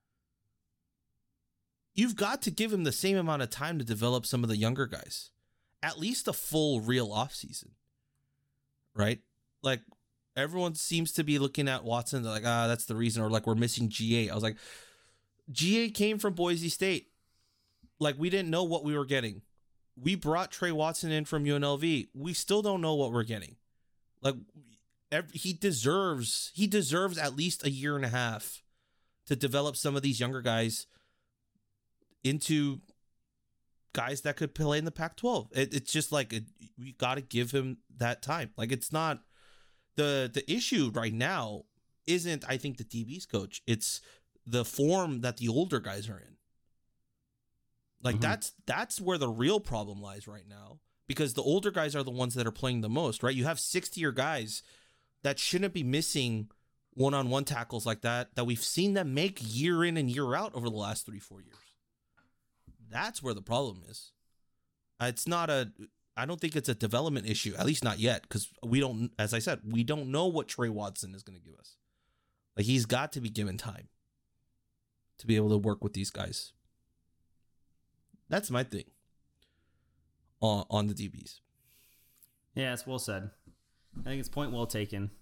You've got to give him the same amount of time to develop some of the younger guys. At least a full real offseason. Right? Like, everyone seems to be looking at Watson, they're like, ah, that's the reason, or like, we're missing G A. I was like, G A came from Boise State. Like, we didn't know what we were getting. We brought Trey Watson in from U N L V. We still don't know what we're getting. Like, every, he deserves, he deserves at least a year and a half to develop some of these younger guys into guys that could play in the Pac twelve. It, it's just like, it, we got to give him that time. Like, it's not, the the issue right now isn't, I think, the D B's coach. It's the form that the older guys are in. Like, mm-hmm. that's that's where the real problem lies right now, because the older guys are the ones that are playing the most, right? You have sixty-year guys that shouldn't be missing one-on-one tackles like that, that we've seen them make year in and year out over the last three, four years. That's where the problem is. It's not a, I don't think it's a development issue, at least not yet, because we don't, as I said, we don't know what Trey Watson is going to give us. Like, he's got to be given time to be able to work with these guys. That's my thing on, on the D Bs. Yeah, it's well said. I think it's point well taken.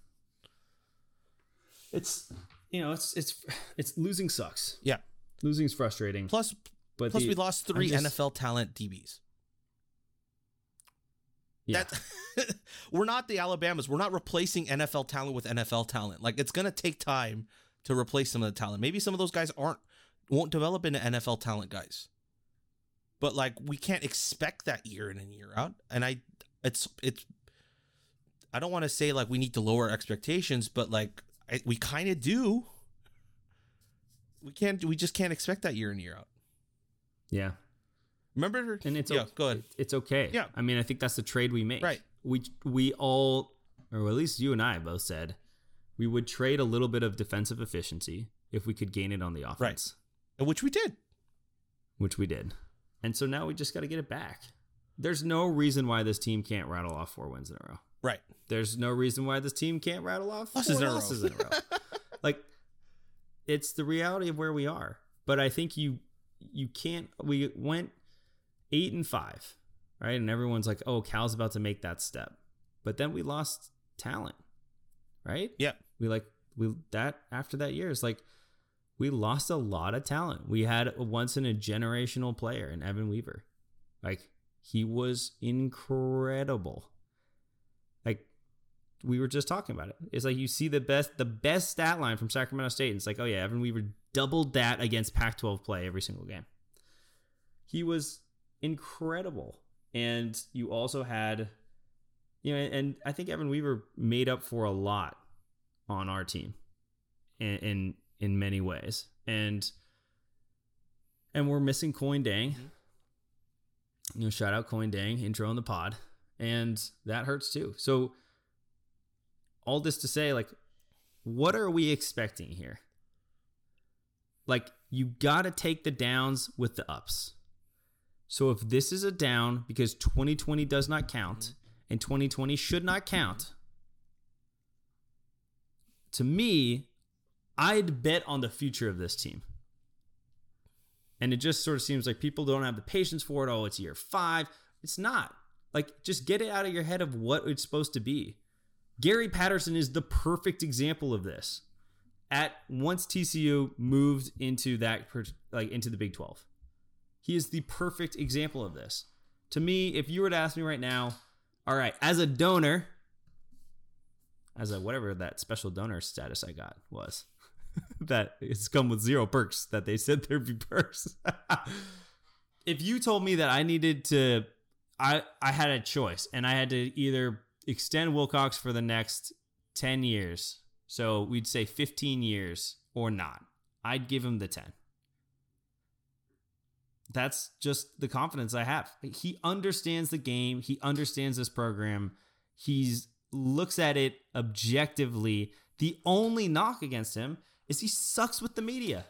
It's, you know, it's it's it's losing sucks. Yeah. Losing is frustrating. Plus, but plus the, we lost three just, N F L talent D Bs. Yeah. That, we're not the Alabamas. We're not replacing N F L talent with N F L talent. Like, it's going to take time to replace some of the talent. Maybe some of those guys aren't, won't develop into N F L talent guys. But, like, we can't expect that year in and year out. And I, it's, it's, I don't want to say, like, we need to lower expectations, but, like, I, we kind of do. We can't, we just can't expect that year in, year out. Yeah. Remember? And it's yeah, okay. go ahead. It's okay. Yeah. I mean, I think that's the trade we make. Right. We we all, or at least you and I both said, we would trade a little bit of defensive efficiency if we could gain it on the offense. Right. And which we did. Which we did. And so now we just got to get it back. There's no reason why this team can't rattle off four wins in a row. Right. There's no reason why this team can't rattle off four losses in a row. losses in a row. Like, it's the reality of where we are. But I think you you can't. We went eight and five, right? And everyone's like, "Oh, Cal's about to make that step," but then we lost talent, right? Yeah. We like we that after that year is like we lost a lot of talent. We had a once in a generational player in Evan Weaver, like he was incredible. Like, we were just talking about it. It's like you see the best the best stat line from Sacramento State, and it's like, oh yeah, Evan Weaver doubled that against Pac twelve play every single game. He was incredible. And you also had, you know, and I think Evan Weaver made up for a lot on our team in in, in many ways. And and we're missing Coin Dang. Mm-hmm. You know, shout out Coin Dang, intro on the pod. And that hurts too. So all this to say, like, what are we expecting here? Like, you got to take the downs with the ups. So if this is a down because twenty twenty does not count and twenty twenty should not count, to me, I'd bet on the future of this team. And it just sort of seems like people don't have the patience for it. Oh, it's year five. It's not. Like, just get it out of your head of what it's supposed to be. Gary Patterson is the perfect example of this. At once T C U moved into that, like into the Big twelve, he is the perfect example of this. To me, if you were to ask me right now, all right, as a donor, as a whatever that special donor status I got was, that it's come with zero perks that they said there'd be perks. If you told me that I needed to, I I had a choice and I had to either extend Wilcox for the next ten years. So we'd say fifteen years or not. I'd give him the ten. That's just the confidence I have. He understands the game. He understands this program. He looks at it objectively. The only knock against him is he sucks with the media.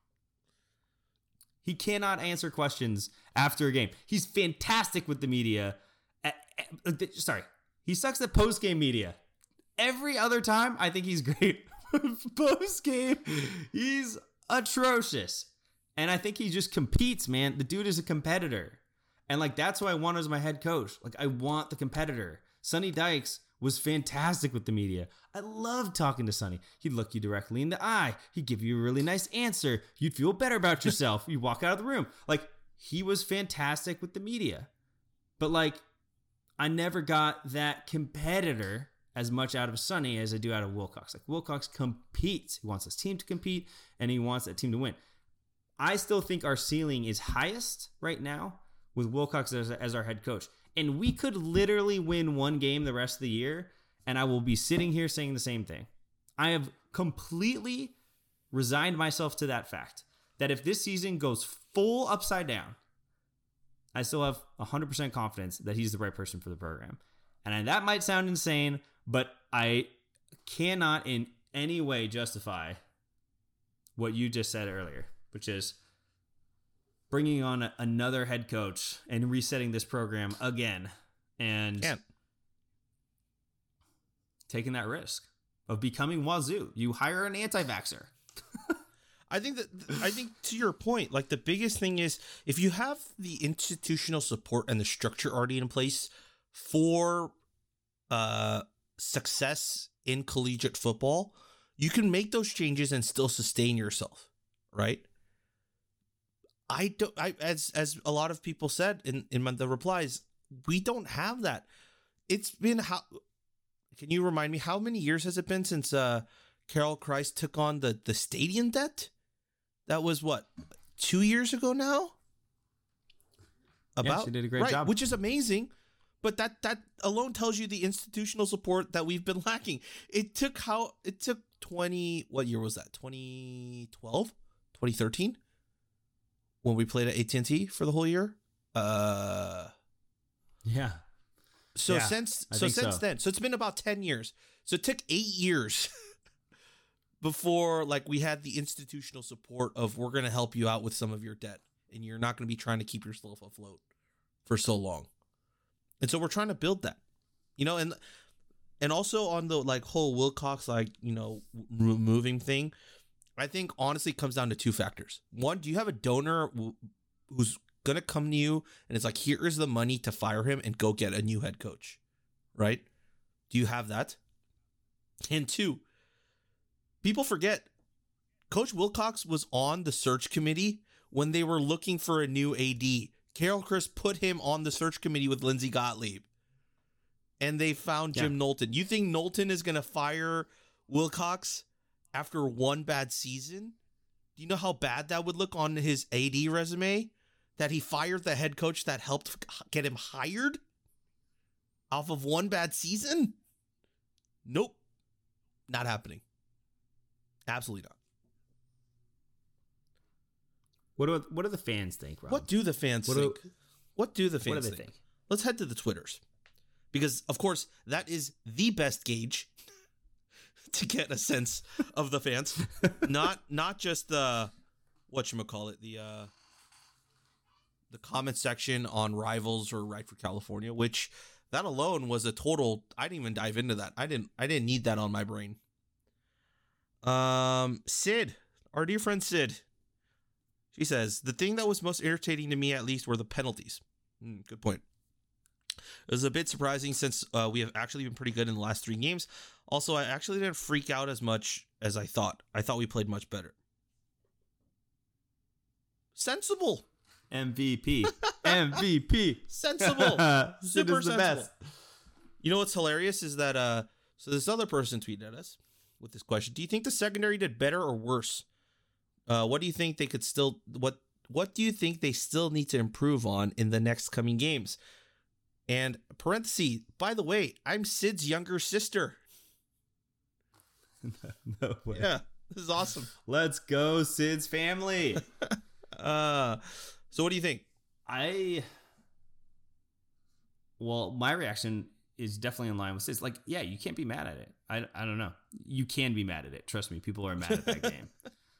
He cannot answer questions after a game. He's fantastic with the media. At, at, sorry. He sucks at post-game media. Every other time, I think he's great. Post-game, he's atrocious. And I think he just competes, man. The dude is a competitor. And, like, that's who I want as my head coach. Like, I want the competitor. Sonny Dykes was fantastic with the media. I loved talking to Sonny. He'd look you directly in the eye. He'd give you a really nice answer. You'd feel better about yourself. You'd walk out of the room. Like, he was fantastic with the media. But, like, I never got that competitor as much out of Sonny as I do out of Wilcox. Like, Wilcox competes. He wants his team to compete, and he wants that team to win. I still think our ceiling is highest right now with Wilcox as, as our head coach. And we could literally win one game the rest of the year, and I will be sitting here saying the same thing. I have completely resigned myself to that fact that if this season goes full upside down, I still have one hundred percent confidence that he's the right person for the program. And that might sound insane, but I cannot in any way justify what you just said earlier, which is bringing on a, another head coach and resetting this program again and Can't. taking that risk of becoming Wazoo. You hire an anti-vaxxer. I think that I think to your point, like the biggest thing is if you have the institutional support and the structure already in place for uh, success in collegiate football, you can make those changes and still sustain yourself, right? I don't. I as as a lot of people said in in my, the replies, we don't have that. It's been how? Can you remind me how many years has it been since uh, Carol Christ took on the the stadium debt? That was what, two years ago now? Yeah, she did a great right, job. which is amazing. But that that alone tells you the institutional support that we've been lacking. It took how it took twenty. What year was that? twenty twelve, twenty thirteen, when we played at A T and T for the whole year. Uh, Yeah. so Yeah, since I so think since so. then, so it's been about ten years. So it took eight years before like we had the institutional support of we're going to help you out with some of your debt, and you're not going to be trying to keep yourself afloat for so long. And so we're trying to build that, you know, and and also on the like whole Wilcox, like, you know, removing thing, I think honestly it comes down to two factors. One, do you have a donor who's going to come to you and it's like, here is the money to fire him and go get a new head coach, right? Do you have that? And two, people forget Coach Wilcox was on the search committee when they were looking for a new A D. Carol Chris put him on the search committee with Lindsey Gottlieb, and they found Jim Yeah. Knowlton. You think Knowlton is going to fire Wilcox after one bad season? Do you know how bad that would look on his A D resume? That he fired the head coach that helped get him hired off of one bad season? Nope. Not happening. Absolutely not. What do what do the fans think, Rob? What do the fans What do- think? what do the fans what do they think? think? Let's head to the Twitters. Because, of course, that is the best gauge to get a sense of the fans. not not just the, whatchamacallit, the, uh, the comment section on Rivals or Right for California, which that alone was a total, I didn't even dive into that. I didn't I didn't need that on my brain. Um, Sid, our dear friend Sid, she says, the thing that was most irritating to me, at least, were the penalties. Mm, good point. It was a bit surprising since uh, we have actually been pretty good in the last three games. Also, I actually didn't freak out as much as I thought. I thought we played much better. Sensible. M V P. M V P. Sensible. Sid Super is the sensible. best. You know what's hilarious is that, uh, so this other person tweeted at us with this question. Do you think the secondary did better or worse? Uh, what do you think they could still, what, what do you think they still need to improve on in the next coming games? And parenthesis, by the way, I'm Sid's younger sister. No way. Yeah, this is awesome. Let's go, Sid's family. Uh, so what do you think? I well, my reaction is definitely in line with Sid's. Like, yeah, you can't be mad at it. I, I don't know. You can be mad at it. Trust me, people are mad at that game.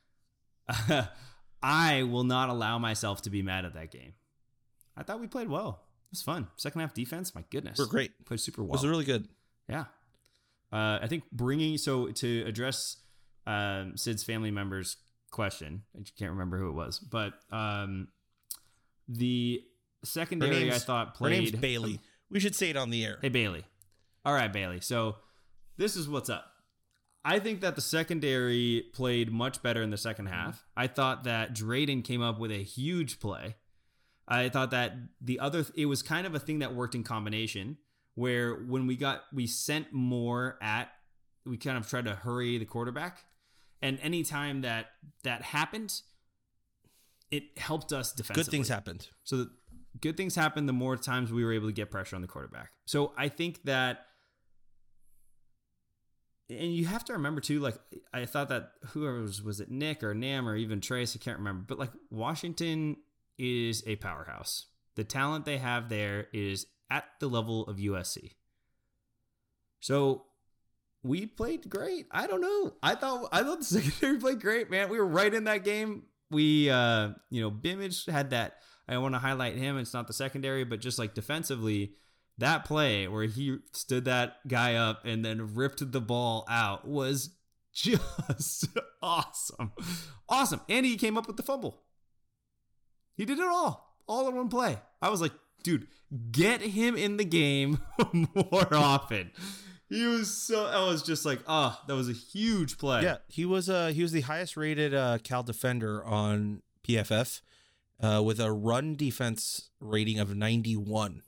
I will not allow myself to be mad at that game. I thought we played well. It was fun. Second half defense, my goodness. We're great. Played super It well. was really good. Yeah. Uh, I think bringing, so to address um, Sid's family member's question, I can't remember who it was, but um, the Her secondary name's, I thought her played. name's Bailey. We should say it on the air. Hey, Bailey. All right, Bailey. So this is what's up. I think that the secondary played much better in the second half. I thought that Drayden came up with a huge play. I thought that the other, it was kind of a thing that worked in combination where when we got, we sent more at, we kind of tried to hurry the quarterback. And anytime that that happened, it helped us defensively. Good things happened. So the good things happened the more times we were able to get pressure on the quarterback. So I think that, and you have to remember too, like I thought that whoever was, was it Nick or Nam or even Trace, I can't remember, but like Washington is a powerhouse. The talent they have there is at the level of U S C. So we played great. I don't know. I thought I thought the secondary played great, man. We were right in that game. We, uh, you know, Bimage had that. I want to highlight him. It's not the secondary, but just like defensively, that play where he stood that guy up and then ripped the ball out was just awesome. Awesome. And he came up with the fumble. He did it all, all in one play. I was like, dude, get him in the game more often. He was so, I was just like, oh, that was a huge play. Yeah, he was uh he was the highest rated uh, Cal defender on P F F uh, with a run defense rating of ninety-one.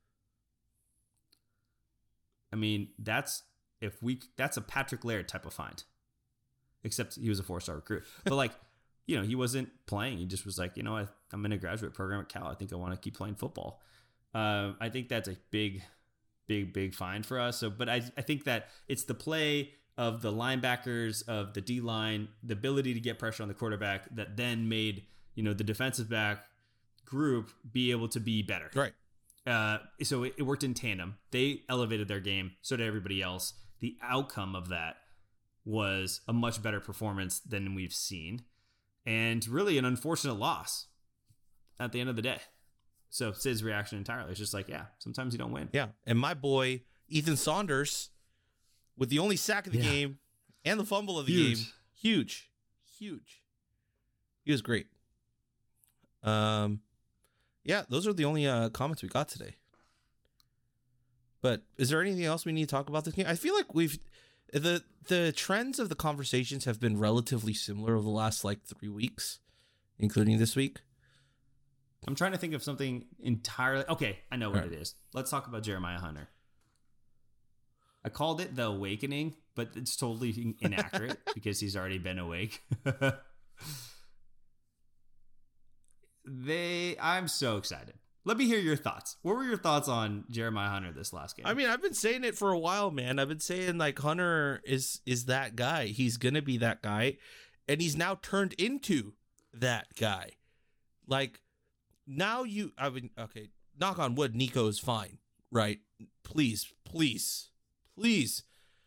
I mean, that's if we that's a Patrick Laird type of find. Except he was a four-star recruit. But like, you know, he wasn't playing. He just was like, you know, I, I'm in a graduate program at Cal. I think I want to keep playing football. Uh, I think that's a big big, big find for us. So, but I, I think that it's the play of the linebackers, of the D-line, the ability to get pressure on the quarterback that then made, you know, the defensive back group be able to be better. Right. Uh, so it, it worked in tandem. They elevated their game. So did everybody else. The outcome of that was a much better performance than we've seen. And really an unfortunate loss at the end of the day. So Sid's reaction entirely is just like, yeah, sometimes you don't win. Yeah. And my boy, Ethan Saunders, with the only sack of the yeah. game and the fumble of the huge. game. Huge. Huge. He was great. Um, yeah, those are the only uh, comments we got today. But is there anything else we need to talk about this game? I feel like we've... The the trends of the conversations have been relatively similar over the last, like, three weeks, including this week. I'm trying to think of something entirely... Okay, I know what right. it is. Let's talk about Jeremiah Hunter. I called it The Awakening, but it's totally inaccurate because he's already been awake. they, I'm so excited. Let me hear your thoughts. What were your thoughts on Jeremiah Hunter this last game? I mean, I've been saying it for a while, man. I've been saying, like, Hunter is is that guy. He's going to be that guy. And he's now turned into that guy. Like... Now you, I mean, okay, knock on wood, Nico's fine, right? Please, please, please.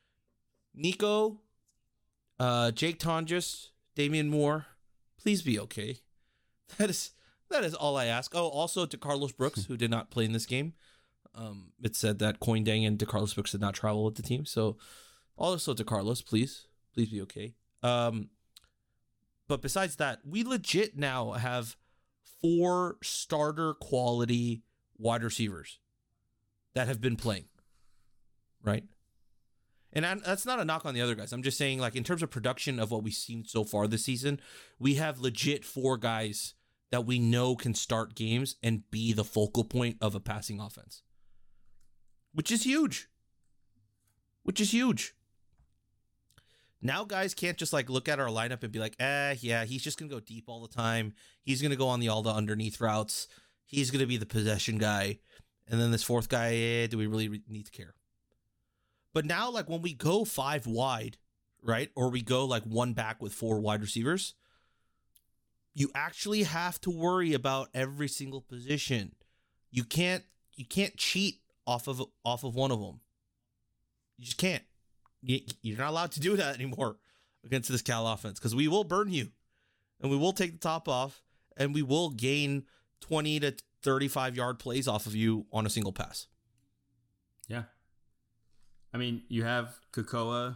Nico, uh, Jake Tonjes, Damian Moore, please be okay. That is that is all I ask. Oh, also to Carlos Brooks, who did not play in this game. Um, it said that Coin Dang and DeCarlos Brooks did not travel with the team. So also to Carlos, please, please be okay. Um, but besides that, we legit now have four starter quality wide receivers that have been playing, right? And I, that's not a knock on the other guys. I'm just saying, like, in terms of production of what we've seen so far this season, we have legit four guys that we know can start games and be the focal point of a passing offense, which is huge, which is huge. Now guys can't just like look at our lineup and be like, eh, yeah, he's just going to go deep all the time. He's going to go on the all the underneath routes. He's going to be the possession guy. And then this fourth guy, eh, do we really need to care? But now, like when we go five wide, right? Or we go like one back with four wide receivers, you actually have to worry about every single position. You can't, you can't cheat off of, off of one of them. You just can't. You're not allowed to do that anymore against this Cal offense because we will burn you and we will take the top off and we will gain twenty to thirty-five yard plays off of you on a single pass. Yeah. I mean, you have Kokoa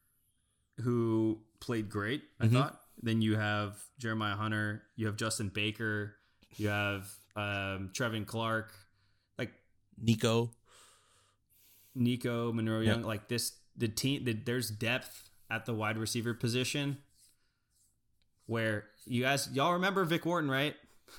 who played great, I mm-hmm. thought. Then you have Jeremiah Hunter. You have Justin Baker. You have um, Trevin Clark. Like Nico. Nico, Monroe Young. Yeah. Like this. The team, the, there's depth at the wide receiver position where you guys, y'all remember Vic Wharton, right?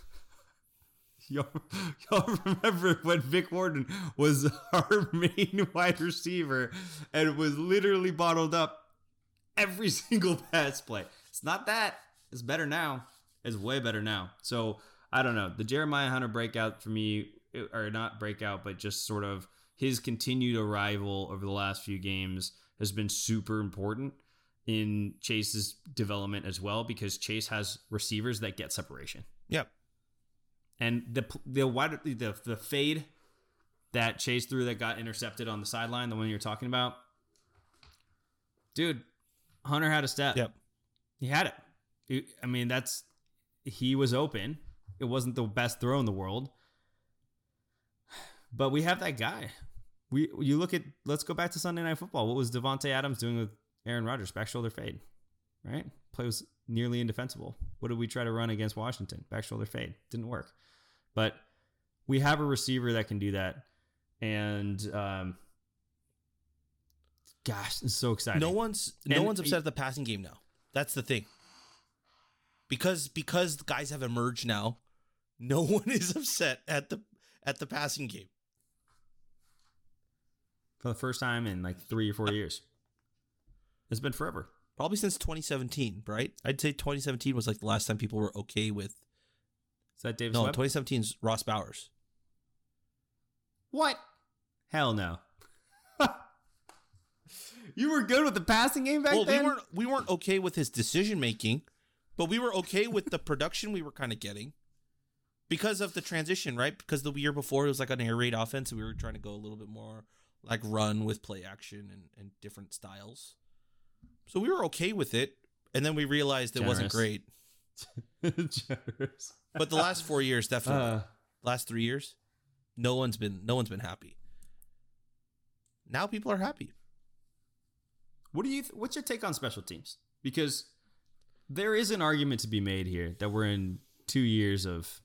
y'all, y'all remember when Vic Wharton was our main wide receiver and was literally bottled up every single pass play. It's not that. It's better now. It's way better now. So I don't know. The Jeremiah Hunter breakout for me, or not breakout, but just sort of his continued arrival over the last few games has been super important in Chase's development as well, because Chase has receivers that get separation. Yep. And the the wide the the fade that Chase threw that got intercepted on the sideline, the one you're talking about, Dude, Hunter had a step. Yep. He had it. He- I mean, that's he was open. It wasn't the best throw in the world, but we have that guy. We you look at. Let's go back to Sunday Night Football. What was Devontae Adams doing with Aaron Rodgers? Back shoulder fade, right? Play was nearly indefensible. What did we try to run against Washington? Back shoulder fade. Didn't work. But we have a receiver that can do that, and um, gosh, it's so exciting. No one's no And one's upset he- at the passing game now. That's the thing. Because because the guys have emerged now, no one is upset at the at the passing game. For the first time in like three or four years. It's been forever. Probably since twenty seventeen, right? I'd say twenty seventeen was like the last time people were okay with. Is that Davis No, Webb? twenty seventeen's Ross Bowers. What? Hell no. You were good with the passing game back Well, then? we weren't we weren't okay with his decision making, but we were okay with the production we were kind of getting because of the transition, right? Because the year before it was like an air raid offense, and we were trying to go a little bit more like run with play action and, and different styles. So we were okay with it, and then we realized it wasn't Generous. great. Generous. But the last four years, definitely, Uh, last three years, no one's been no one's been happy. Now people are happy. What do you? Th- what's your take on special teams? Because there is an argument to be made here that we're in two years of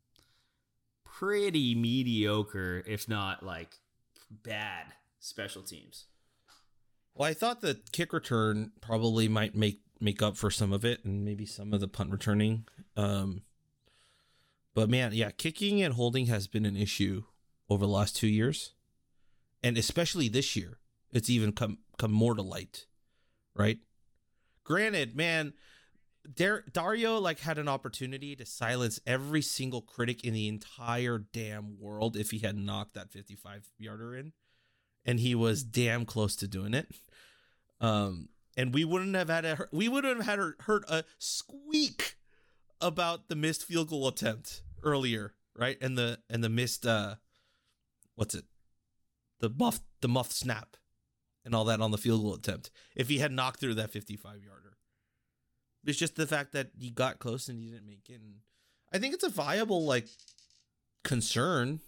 pretty mediocre, if not like bad, special teams. Well, I thought the kick return probably might make make up for some of it, and maybe some of the punt returning. Um, but man, yeah, kicking and holding has been an issue over the last two years, and especially this year, it's even come come more to light, right? Granted, man, Dar- Dario like had an opportunity to silence every single critic in the entire damn world if he had knocked that fifty-five yarder in, and he was damn close to doing it. Um, and we wouldn't have had a we wouldn't have had a, heard a squeak about the missed field goal attempt earlier, right? And the and the missed uh, what's it? The muff the muff snap and all that on the field goal attempt. If he had knocked through that fifty-five yarder, it's just the fact that he got close and he didn't make it. And I think it's a viable like concern,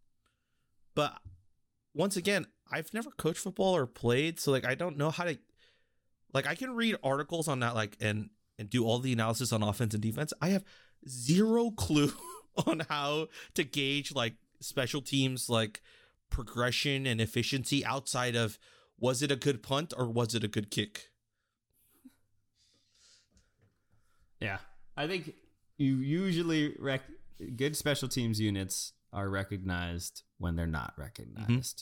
but once again, I've never coached football or played, so like I don't know how to like I can read articles on that like and and do all the analysis on offense and defense. I have zero clue on how to gauge like special teams like progression and efficiency outside of was it a good punt or was it a good kick? Yeah, I think you usually rec- good special teams units are recognized when they're not recognized,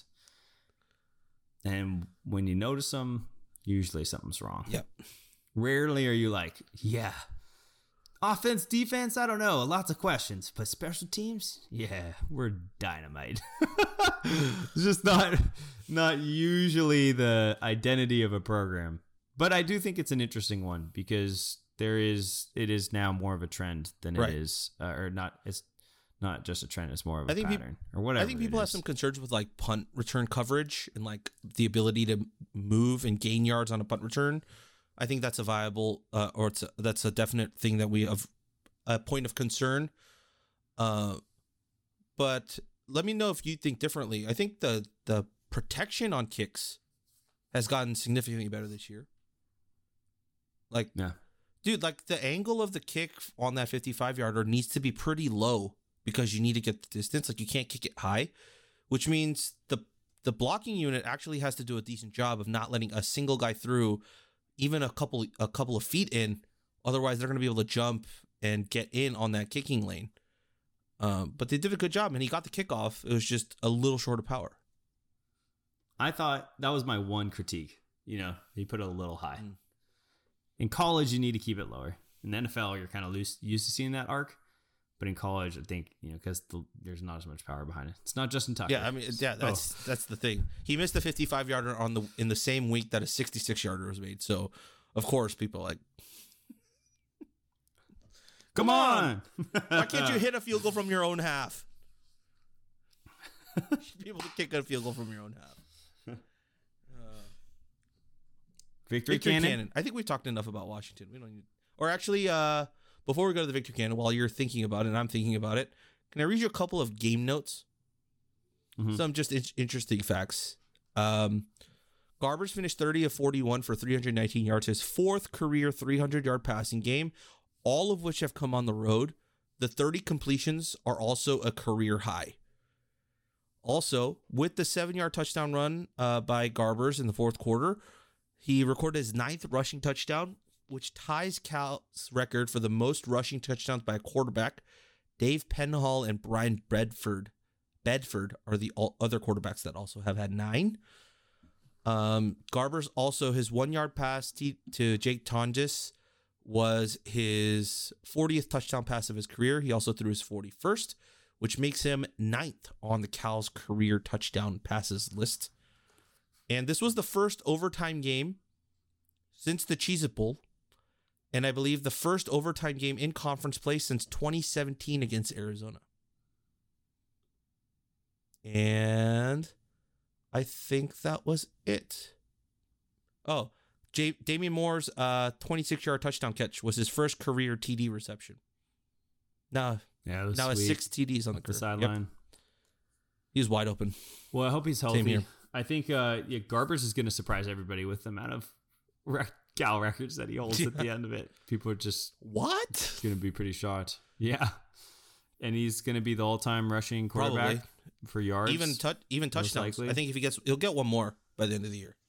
and when you notice them, usually something's wrong. Yep. Rarely are you like, yeah, offense, defense, I don't know, lots of questions, but special teams, yeah, we're dynamite. It's just not not usually the identity of a program, but I do think it's an interesting one because there is it is now more of a trend than Right. it is, uh, or not. It's not just a trend; it's more of a I think peop- pattern or whatever. I think it people have is. some concerns with like punt return coverage and like the ability to move and gain yards on a punt return. I think that's a viable uh, or it's a, that's a definite thing that we have a point of concern. Uh, but let me know if you think differently. I think the the protection on kicks has gotten significantly better this year. Like, Yeah. dude, like the angle of the kick on that fifty-five yarder needs to be pretty low because you need to get the distance. Like you can't kick it high, which means the the blocking unit actually has to do a decent job of not letting a single guy through even a couple a couple of feet in. Otherwise, they're going to be able to jump and get in on that kicking lane. Um, but they did a good job, and he got the kickoff. It was just a little short of power. I thought that was my one critique. You know, he put it a little high. Mm. In college, you need to keep it lower. In the N F L, you're kind of loose, used to seeing that arc. But in college, I think, you know, because the, there's not as much power behind it. It's not Justin Tucker. Yeah, I mean, yeah, that's Oh. that's the thing. He missed the fifty-five yarder on the in the same week that a sixty-six yarder was made. So, of course, people are like, Come on! why can't you hit a field goal from your own half? People can't get a field goal from your own half. Uh, Victory, Victory Cannon? Cannon. I think we've talked enough about Washington. We don't need, or actually, uh, before we go to the Victory Cannon, while you're thinking about it and I'm thinking about it, can I read you a couple of game notes? Mhm. Some just in- interesting facts. Um, Garbers finished thirty of forty-one for three hundred nineteen yards, his fourth career three hundred yard passing game, all of which have come on the road. The thirty completions are also a career high. Also, with the seven-yard touchdown run uh, by Garbers in the fourth quarter, he recorded his ninth rushing touchdown, which ties Cal's record for the most rushing touchdowns by a quarterback. Dave Penhall and Brian Bedford, Bedford are the all other quarterbacks that also have had nine. Um, Garbers also, his one-yard pass t- to Jake Tonjes was his fortieth touchdown pass of his career. He also threw his forty-first, which makes him ninth on the Cal's career touchdown passes list. And this was the first overtime game since the Cheez-It Bowl, and I believe the first overtime game in conference play since twenty seventeen against Arizona. And I think that was it. Oh, J- Damian Moore's uh, twenty-six-yard touchdown catch was his first career T D reception. Now, Yeah, it was now has sweet. six T Ds on the, Up the career. sideline. Yep. He was wide open. Well, I hope he's Same healthy. here. I think uh, yeah, Garbers is going to surprise everybody with the amount of rec- Cal records that he holds at the end of it. People are just What? going to be pretty shocked. Yeah. And he's going to be the all-time rushing quarterback Probably. for yards. Even tou- even most touchdowns. likely. I think if he gets, he'll get one more by the end of the year.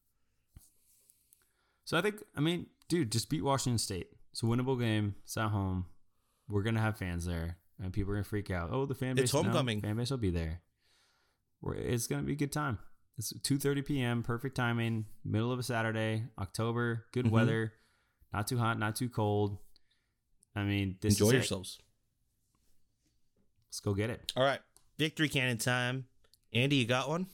So I think, I mean, dude, just beat Washington State. It's a winnable game. It's at home. We're going to have fans there. And people are going to freak out. Oh, the fan base. It's homecoming. No, fan base will be there. We're, it's going to be a good time. It's two thirty p.m., perfect timing, middle of a Saturday, October, good Mhm. weather, not too hot, not too cold. I mean, this Enjoy is it. yourselves. Let's go get it. All right. Victory Cannon time. Andy, you got one?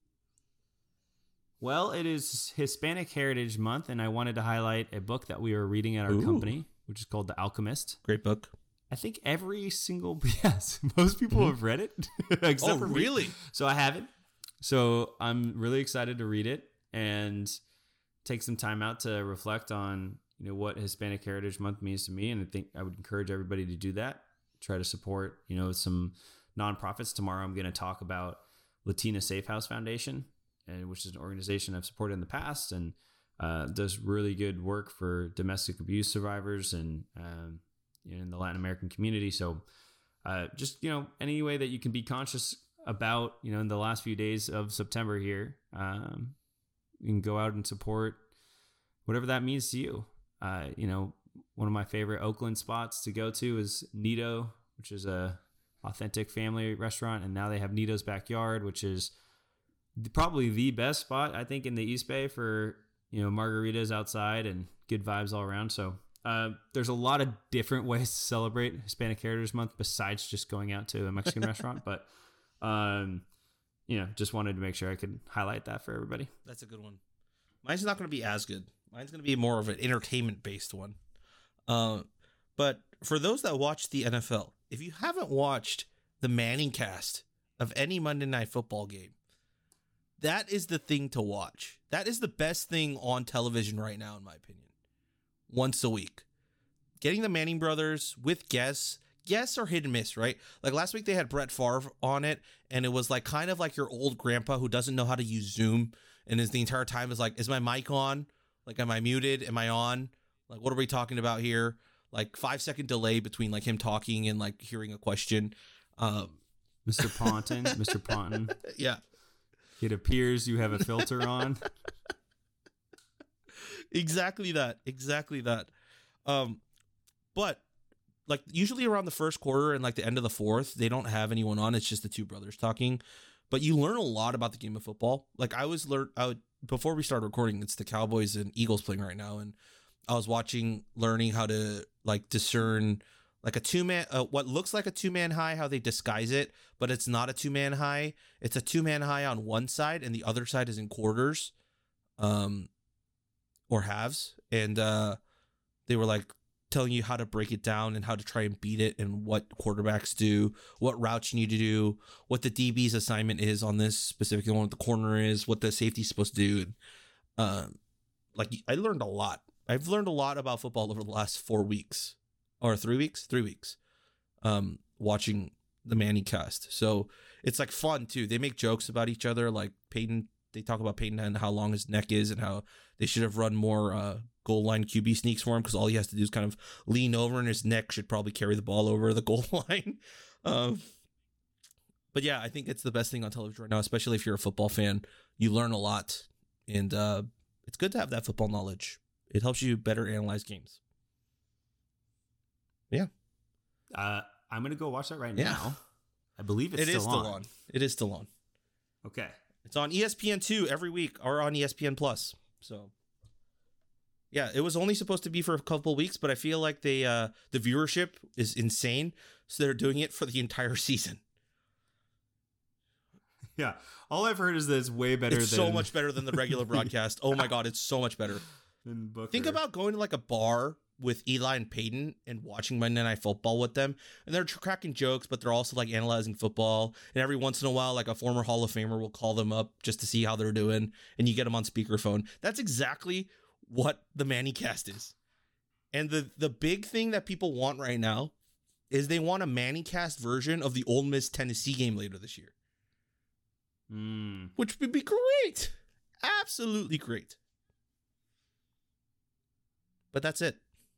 Well, it is Hispanic Heritage Month, and I wanted to highlight a book that we are reading at our Ooh. company, which is called The Alchemist. Great book. I think every single, yes, most people Mhm. have read it. except Oh, for me. really? So I haven't. So I'm really excited to read it and take some time out to reflect on, you know, what Hispanic Heritage Month means to me. And I think I would encourage everybody to do that. Try to support, you know, some nonprofits. Tomorrow I'm going to talk about Latina Safe House Foundation, and which is an organization I've supported in the past and uh, does really good work for domestic abuse survivors and um, you know, in the Latin American community. So uh, just, you know, any way that you can be conscious about, you know, in the last few days of September here, um, you can go out and support whatever that means to you. Uh, you know, one of my favorite Oakland spots to go to is Nito, which is a authentic family restaurant. And now they have Nito's Backyard, which is probably the best spot, I think, in the East Bay for, you know, margaritas outside and good vibes all around. So uh, there's a lot of different ways to celebrate Hispanic Heritage Month besides just going out to a Mexican restaurant. But Um, you know, just wanted to make sure I could highlight that for everybody. That's a good one. Mine's not going to be as good. Mine's going to be more of an entertainment-based one. Uh, but for those that watch the N F L, if you haven't watched the Manning cast of any Monday Night Football game, that is the thing to watch. That is the best thing on television right now, in my opinion. Once a week. Getting the Manning brothers with guests. Guests are hit and miss, right? Like last week they had Brett Favre on it, and it was like kind of like your old grandpa who doesn't know how to use Zoom, and is the entire time is like, is my mic on? Like, am I muted? Am I on? Like, what are we talking about here? Like five second delay between like him talking and like hearing a question. Um, Mister Ponton, Mister Ponton. yeah, It appears you have a filter on. exactly that. Exactly that. Um, but like usually around the first quarter and like the end of the fourth, they don't have anyone on. It's just the two brothers talking. But you learn a lot about the game of football. Like I was learn I would, before we started recording, it's the Cowboys and Eagles playing right now, and I was watching, learning how to like discern like a two man, uh, what looks like a two man high, how they disguise it, but it's not a two man high. It's a two man high on one side, and the other side is in quarters, um, or halves, and uh, they were like telling you how to break it down and how to try and beat it, and what quarterbacks do, what routes you need to do, what the D B's assignment is on this specific one, what the corner is, what the safety's supposed to do. And, um, like I learned a lot. I've learned a lot about football over the last four weeks or three weeks, three weeks, um, watching the Manny cast. So it's like fun too. They make jokes about each other. Like Peyton, they talk about Peyton and how long his neck is and how they should have run more uh, goal line Q B sneaks for him because all he has to do is kind of lean over and his neck should probably carry the ball over the goal line. um, but yeah, I think it's the best thing on television right now, especially if you're a football fan. You learn a lot, and uh, it's good to have that football knowledge. It helps you better analyze games. Yeah. Uh, I'm going to go watch that right Yeah. now. I believe it's It still, is still on. on. It is still on. Okay. It's on E S P N two every week or on E S P N Plus. So, yeah, it was only supposed to be for a couple of weeks, but I feel like they uh, the viewership is insane, so they're doing it for the entire season. Yeah. All I've heard is that it's way better It's than so much better than the regular broadcast. Oh my god, it's so much better. than Booker. Think about going to like a bar with Eli and Peyton and watching Monday Night Football with them, and they're cracking jokes, but they're also like analyzing football. And every once in a while, like a former Hall of Famer will call them up just to see how they're doing, and you get them on speakerphone. That's exactly what the Manny cast is. And the the big thing that people want right now is they want a Manny cast version of the Ole Miss Tennessee game later this year, Mm. which would be great, absolutely great. But that's it.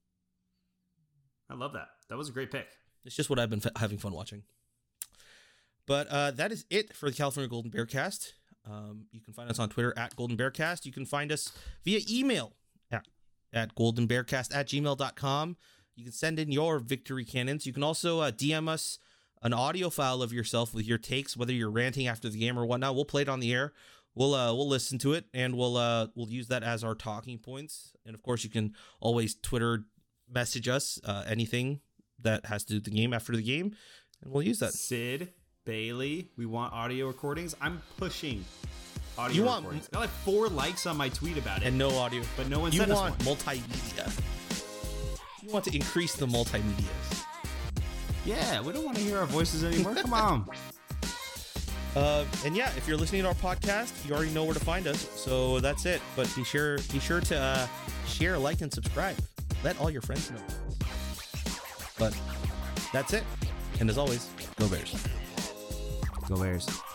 I love that. That was a great pick. It's just what I've been f- having fun watching. But uh, that is it for the California Golden Bear Cast. Um, you can find us on Twitter at Golden Bear Cast. You can find us via email at, at goldenbearcast at gmail dot com. You can send in your victory cannons. You can also uh, D M us an audio file of yourself with your takes, whether you're ranting after the game or whatnot. We'll play it on the air. We'll uh, we'll listen to it, and we'll uh, we'll use that as our talking points. And of course, you can always Twitter message us uh, anything that has to do with the game after the game, and we'll use that. Sid, Bailey, we want audio recordings. I'm pushing audio You want- recordings. Got like four likes on my tweet about it. And no audio, But no one you sent us want one. multimedia. You want to increase the multimedia. Yeah, we don't want to hear our voices anymore. Come on. Uh, and yeah, if you're listening to our podcast, you already know where to find us. So that's it. But be sure be sure to uh, share, like, and subscribe. Let all your friends know. But that's it. And as always, go Bears. Go Bears.